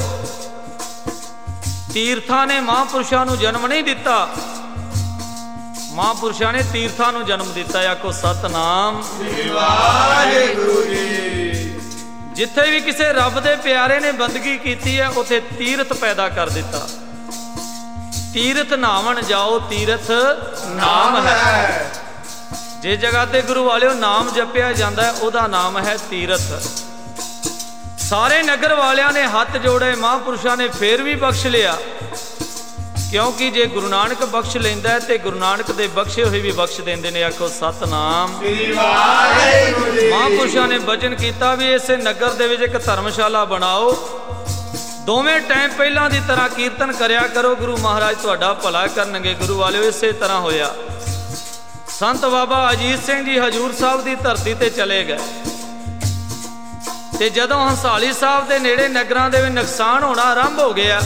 ਤੀਰਥਾਂ ਨੇ ਮਹਾਂਪੁਰਸ਼ਾਂ ਨੂੰ ਜਨਮ ਨਹੀਂ ਦਿੱਤਾ, ਮਹਾਂਪੁਰਸ਼ਾਂ ਨੇ ਤੀਰਥਾਂ ਨੂੰ ਜਨਮ ਦਿੱਤਾ। ਆਖੋ ਸਤਨਾਮ ਸ੍ਰੀ ਵਾਹਿਗੁਰੂ ਜੀ। ਜਿੱਥੇ ਵੀ ਕਿਸੇ ਰੱਬ ਦੇ ਪਿਆਰੇ ਨੇ ਬੰਦਗੀ ਕੀਤੀ ਹੈ, ਉੱਥੇ ਤੀਰਥ ਪੈਦਾ ਕਰ ਦਿੱਤਾ। ਤੀਰਥ ਨਾਵਣ ਜਾਓ, ਤੀਰਥ ਨਾਮ ਹੈ। ਜੇ ਜਗ੍ਹਾ ਤੇ ਗੁਰੂ ਵਾਲਿਓ ਨਾਮ ਜਪਿਆ ਜਾਂਦਾ, ਉਹਦਾ ਨਾਮ ਹੈ ਤੀਰਥ। ਸਾਰੇ ਨਗਰ ਵਾਲਿਆਂ ਨੇ ਹੱਥ ਜੋੜੇ, ਮਹਾਂਪੁਰਸ਼ਾਂ ਨੇ ਫੇਰ ਵੀ ਬਖਸ਼ ਲਿਆ, ਕਿਉਂਕਿ ਜੇ ਗੁਰੂ ਨਾਨਕ ਬਖਸ਼ ਲੈਂਦਾ ਤੇ ਗੁਰੂ ਨਾਨਕ ਦੇ ਬਖਸ਼ੇ ਹੋਏ ਵੀ ਬਖਸ਼ ਦਿੰਦੇ ਨੇ। ਆਖੋ ਸਤਨਾਮ ਸ੍ਰੀ ਵਾਹਿਗੁਰੂ ਜੀ। ਮਹਾਂਪੁਰਸ਼ਾਂ ਨੇ ਬਚਨ ਕੀਤਾ ਵੀ ਇਸੇ ਨਗਰ ਦੇ ਵਿੱਚ ਇੱਕ ਧਰਮਸ਼ਾਲਾ ਬਣਾਓ, ਦੋਵੇਂ ਟਾਈਮ ਪਹਿਲਾਂ ਦੀ ਤਰ੍ਹਾਂ ਕੀਰਤਨ ਕਰਿਆ ਕਰੋ, ਗੁਰੂ ਮਹਾਰਾਜ ਤੁਹਾਡਾ ਭਲਾ ਕਰਨਗੇ। ਗੁਰੂ ਵਾਲਿਓ ਇਸੇ ਤਰ੍ਹਾਂ ਹੋਇਆ। ਸੰਤ ਬਾਬਾ ਅਜੀਤ ਸਿੰਘ ਜੀ ਹਜੂਰ ਸਾਹਿਬ ਦੀ ਧਰਤੀ ਤੇ ਚਲੇ ਗਏ ਤੇ ਜਦੋਂ ਹੰਸਾਲੀ ਸਾਹਿਬ ਦੇ ਨੇੜੇ ਨਗਰਾਂ ਦੇ ਵਿੱਚ ਨੁਕਸਾਨ ਹੋਣਾ ਆਰੰਭ ਹੋ ਗਿਆ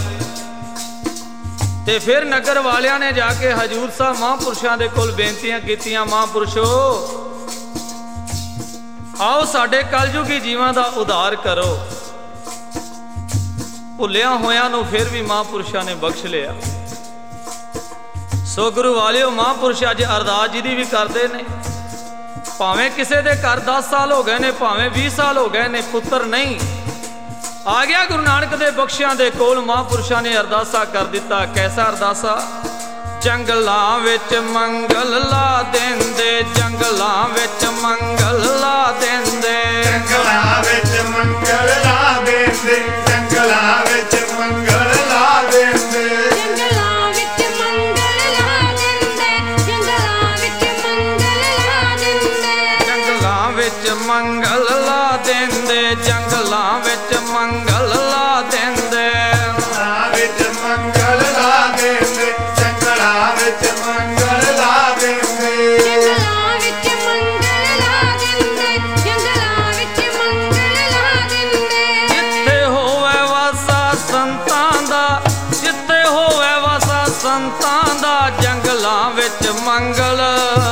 ਤੇ ਫਿਰ ਨਗਰ ਵਾਲਿਆਂ ਨੇ ਜਾ ਕੇ ਹਜੂਰ ਸਾਹਿਬ ਮਹਾਂਪੁਰਸ਼ਾਂ ਦੇ ਕੋਲ ਬੇਨਤੀਆਂ ਕੀਤੀਆਂ, ਮਹਾਂਪੁਰਸ਼ੋ ਆਓ ਸਾਡੇ ਕਲਯੁਗੀ ਜੀਵਾਂ ਦਾ ਉਧਾਰ ਕਰੋ। ਭੁੱਲਿਆ ਹੋਇਆਂ ਨੂੰ ਫਿਰ ਵੀ ਮਹਾਂਪੁਰਸ਼ਾਂ ਨੇ ਬਖਸ਼ ਲਿਆ। ਸੋ ਗੁਰੂ ਵਾਲਿਓ ਮਹਾਂਪੁਰਸ਼ ਅੱਜ ਅਰਦਾਸ ਜੀ ਦੀ ਵੀ ਕਰਦੇ ਨੇ। ਭਾਵੇਂ ਕਿਸੇ ਦੇ ਘਰ 10 ਸਾਲ ਹੋ ਗਏ ਨੇ, ਭਾਵੇਂ 20 ਸਾਲ ਹੋ ਗਏ ਨੇ, ਪੁੱਤਰ ਨਹੀਂ ਆ ਗਿਆ ਗੁਰੂ ਨਾਨਕ ਦੇ ਬਖਸ਼ਿਆਂ ਦੇ ਕੋਲ, ਮਹਾਂਪੁਰਸ਼ਾਂ ਨੇ ਅਰਦਾਸਾ ਕਰ ਦਿੱਤਾ। ਕੈਸਾ ਅਰਦਾਸਾ? ਜੰਗਲਾਂ ਵਿੱਚ ਮੰਗਲ ਲਾ ਦਿੰਦੇ, ਜੰਗਲਾਂ ਵਿੱਚ ਮੰਗਲ ਲਾ ਦਿੰਦੇ, ਜੰਗਲਾਂ ਵਿੱਚ ਮੰਗਲ ਲਾ ਦਿੰਦੇ, ਜੰਗਲਾਂ ਵਿੱਚ ਮੰਗਲ ਲਾ ਦਿੰਦੇ, ਜੰਗਲਾਂ ਵਿੱਚ ਮੰਗਲ ਲਾ ਦਿੰਦੇ, ਜੰਗਲਾਂ ਵਿੱਚ ਮੰਗਲ ਲਾ ਦਿੰਦੇ, ਜੰਗਲਾਂ ਵਿੱਚ ਮੰਗਲ ਲਾ ਦਿੰਦੇ, ਜੰਗਲਾਂ ਵਿੱਚ ਮੰਗਲ ਲਾ ਦਿੰਦੇ, ਜੰਗਲਾਂ ਵਿੱਚ ਮੰਗਲ ਲਾ ਦਿੰਦੇ, ਜੰਗਲਾਂ ਵਿੱਚ ਮੰਗਲ ਲਾ ਦਿੰਦੇ, ਜੰਗਲਾਂ ਵਿੱਚ ਮੰਗਲ ਲਾ ਦਿੰਦੇ, ਜੰਗਲਾਂ ਵਿੱਚ ਮੰਗਲ ਲਾ ਦਿੰਦੇ। ਜਿੱਥੇ ਹੋਵੇ ਵਾਸਾ ਸੰਤਾਂ ਦਾ, ਜਿੱਥੇ ਹੋਵੇ ਵਾਸਾ ਸੰਤਾਂ ਦਾ, ਜੰਗਲਾਂ ਵਿੱਚ ਮੰਗਲ,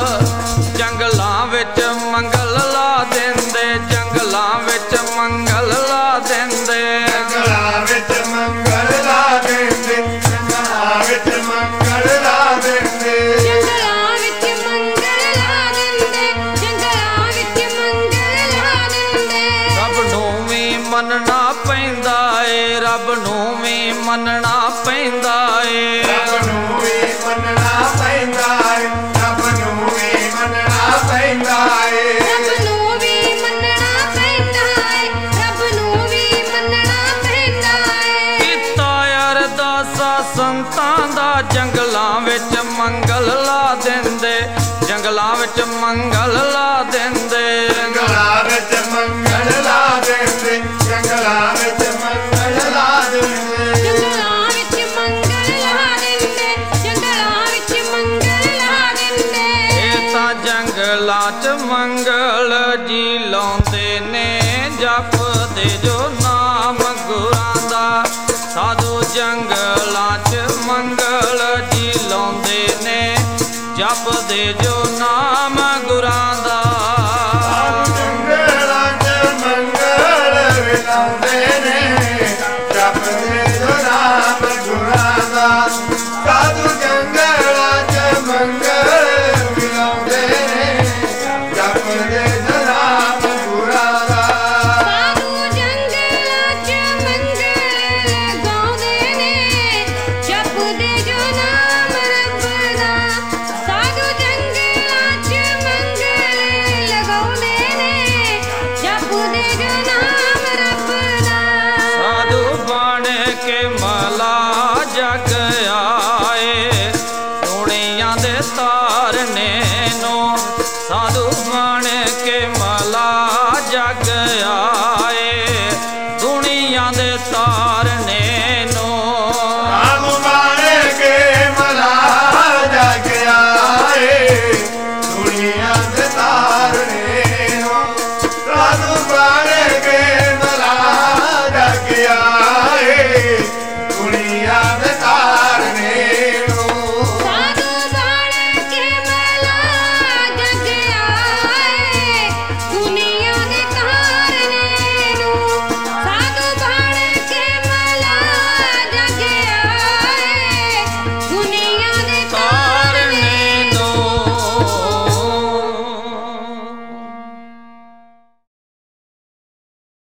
ਜੰਗਲਾਂ ਵਿੱਚ ਮੰਗਲ ਲਾ ਦਿੰਦੇ, ਜੰਗਲਾਂ ਵਿੱਚ ਮੰਗਲ ਲਾ ਦਿੰਦੇ, ਜੰਗਲਾਂ ਵਿੱਚ ਮੰਗਲ ਲਾ ਦਿੰਦੇ, ਜੰਗਲਾਂ ਵਿੱਚ ਮੰਗਲ ਲਾ ਦਿੰਦੇ, ਜੰਗਲਾਂ ਵਿੱਚ ਮੰਗਲ ਲਾ ਦਿੰਦੇ, ਜੰਗਲਾਂ ਵਿੱਚ ਮੰਗਲ ਲਾ ਦਿੰਦੇ। ਰੱਬ ਨੂੰ ਵੀ ਮੰਨਣਾ ਪੈਂਦਾ ਏ, ਰੱਬ ਨੂੰ ਵੀ ਮੰਨਣਾ ਪੈਂਦਾ ਏ, ਰੱਬ ਨੂੰ ਵੀ ਮੰਨਣਾ ਪੈਂਦਾ ਏ, ਰੱਬ ਨੂੰ ਵੀ ਮੰਨਣਾ ਪੈਂਦਾ ਏ, ਰੱਬ ਨੂੰ ਵੀ ਮੰਨਣਾ ਪੈਂਦਾ ਏ, ਰੱਬ ਨੂੰ ਵੀ ਮੰਨਣਾ ਪੈਂਦਾ ਏ। ਕੀਤਾ ਅਰਦਾਸਾ ਸੰਤਾਂ ਦਾ, ਜੰਗਲਾਂ ਵਿੱਚ ਮੰਗਲ ਲਾ ਦਿੰਦੇ, ਜੰਗਲਾਂ ਵਿੱਚ ਮੰਗਲ ਲਾ ਦਿੰਦੇ, ਜੰਗਲਾਂ ਵਿੱਚ ਮੰਗਲ ਲਾ ਦਿੰਦੇ, ਜੰਗਲਾਂ ਵਿੱਚ ਮੰਗਲ ਲਾ ਦਿੰਦੇ, ਜੰਗਲਾਂ ਵਿੱਚ ਮੰਗਲ ਲਾ ਦਿੰਦੇ, ਜੰਗਲਾਂ ਵਿੱਚ ਮੰਗਲ ਲਾ ਦਿੰਦੇ। ਇਹ ਤਾਂ ਜੰਗਲਾਂ 'ਚ ਮੰਗਲ ਜੀ ਲਾਉਂਦੇ ਨੇ, ਜਪਦੇ ਜੋ ਨਾਮ ਗੁਰਾਂ ਦਾ। ਸਾਧੂ ਜੰਗਲਾਂ 'ਚ ਮੰਗਲ ਜੀ ਲਾਉਂਦੇ ਨੇ, ਜਪਦੇ ਜੋ ਨਾਮ ਗੁਰਾਂ ਦਾ। ਜੰਗਲਾਂ 'ਚ ਮੰਗਲ ਵਿਲਾਉਂਦੇ ਨੇ, ਜਪਦੇ ਜੋ ਨਾਮ ਗੁਰਾਂ ਦਾ। ਸਾਧੂ ਜੰਗਲਾਂ 'ਚ ਮੰਗਲ ਵਿਲਾਉਂਦੇ ਨੇ, ਜਪਦੇ ਜੋ ਨਾਮ ਗੁਰਾਂ ਦਾ। ਸਾਧੂ ਜੰਗਲਾਂ 'ਚ ਮੰਗਲ ਗਾਉਂਦੇ ਨੇ, ਜਪਦੇ ਜੋ ਨਾਮ ਰੱਬ ਦਾ। ਸਾਧੂ ਜੰਗਲਾਂ 'ਚ ਮੰਗਲ ਲਗਾਉਂਦੇ ਨੇ, ਜਪਦੇ ਜੋ ਨਾਮ ਰੱਬ ਦਾ। ਸਾਧੂ ਬਣ ਕੇ ਮਲਾ ਜਗ ਆਏ, ਦੁਨੀਆਂ ਦੇ ਤਾਰਨੇ ਨੂੰ। ਸਾਧੂ ਬਣ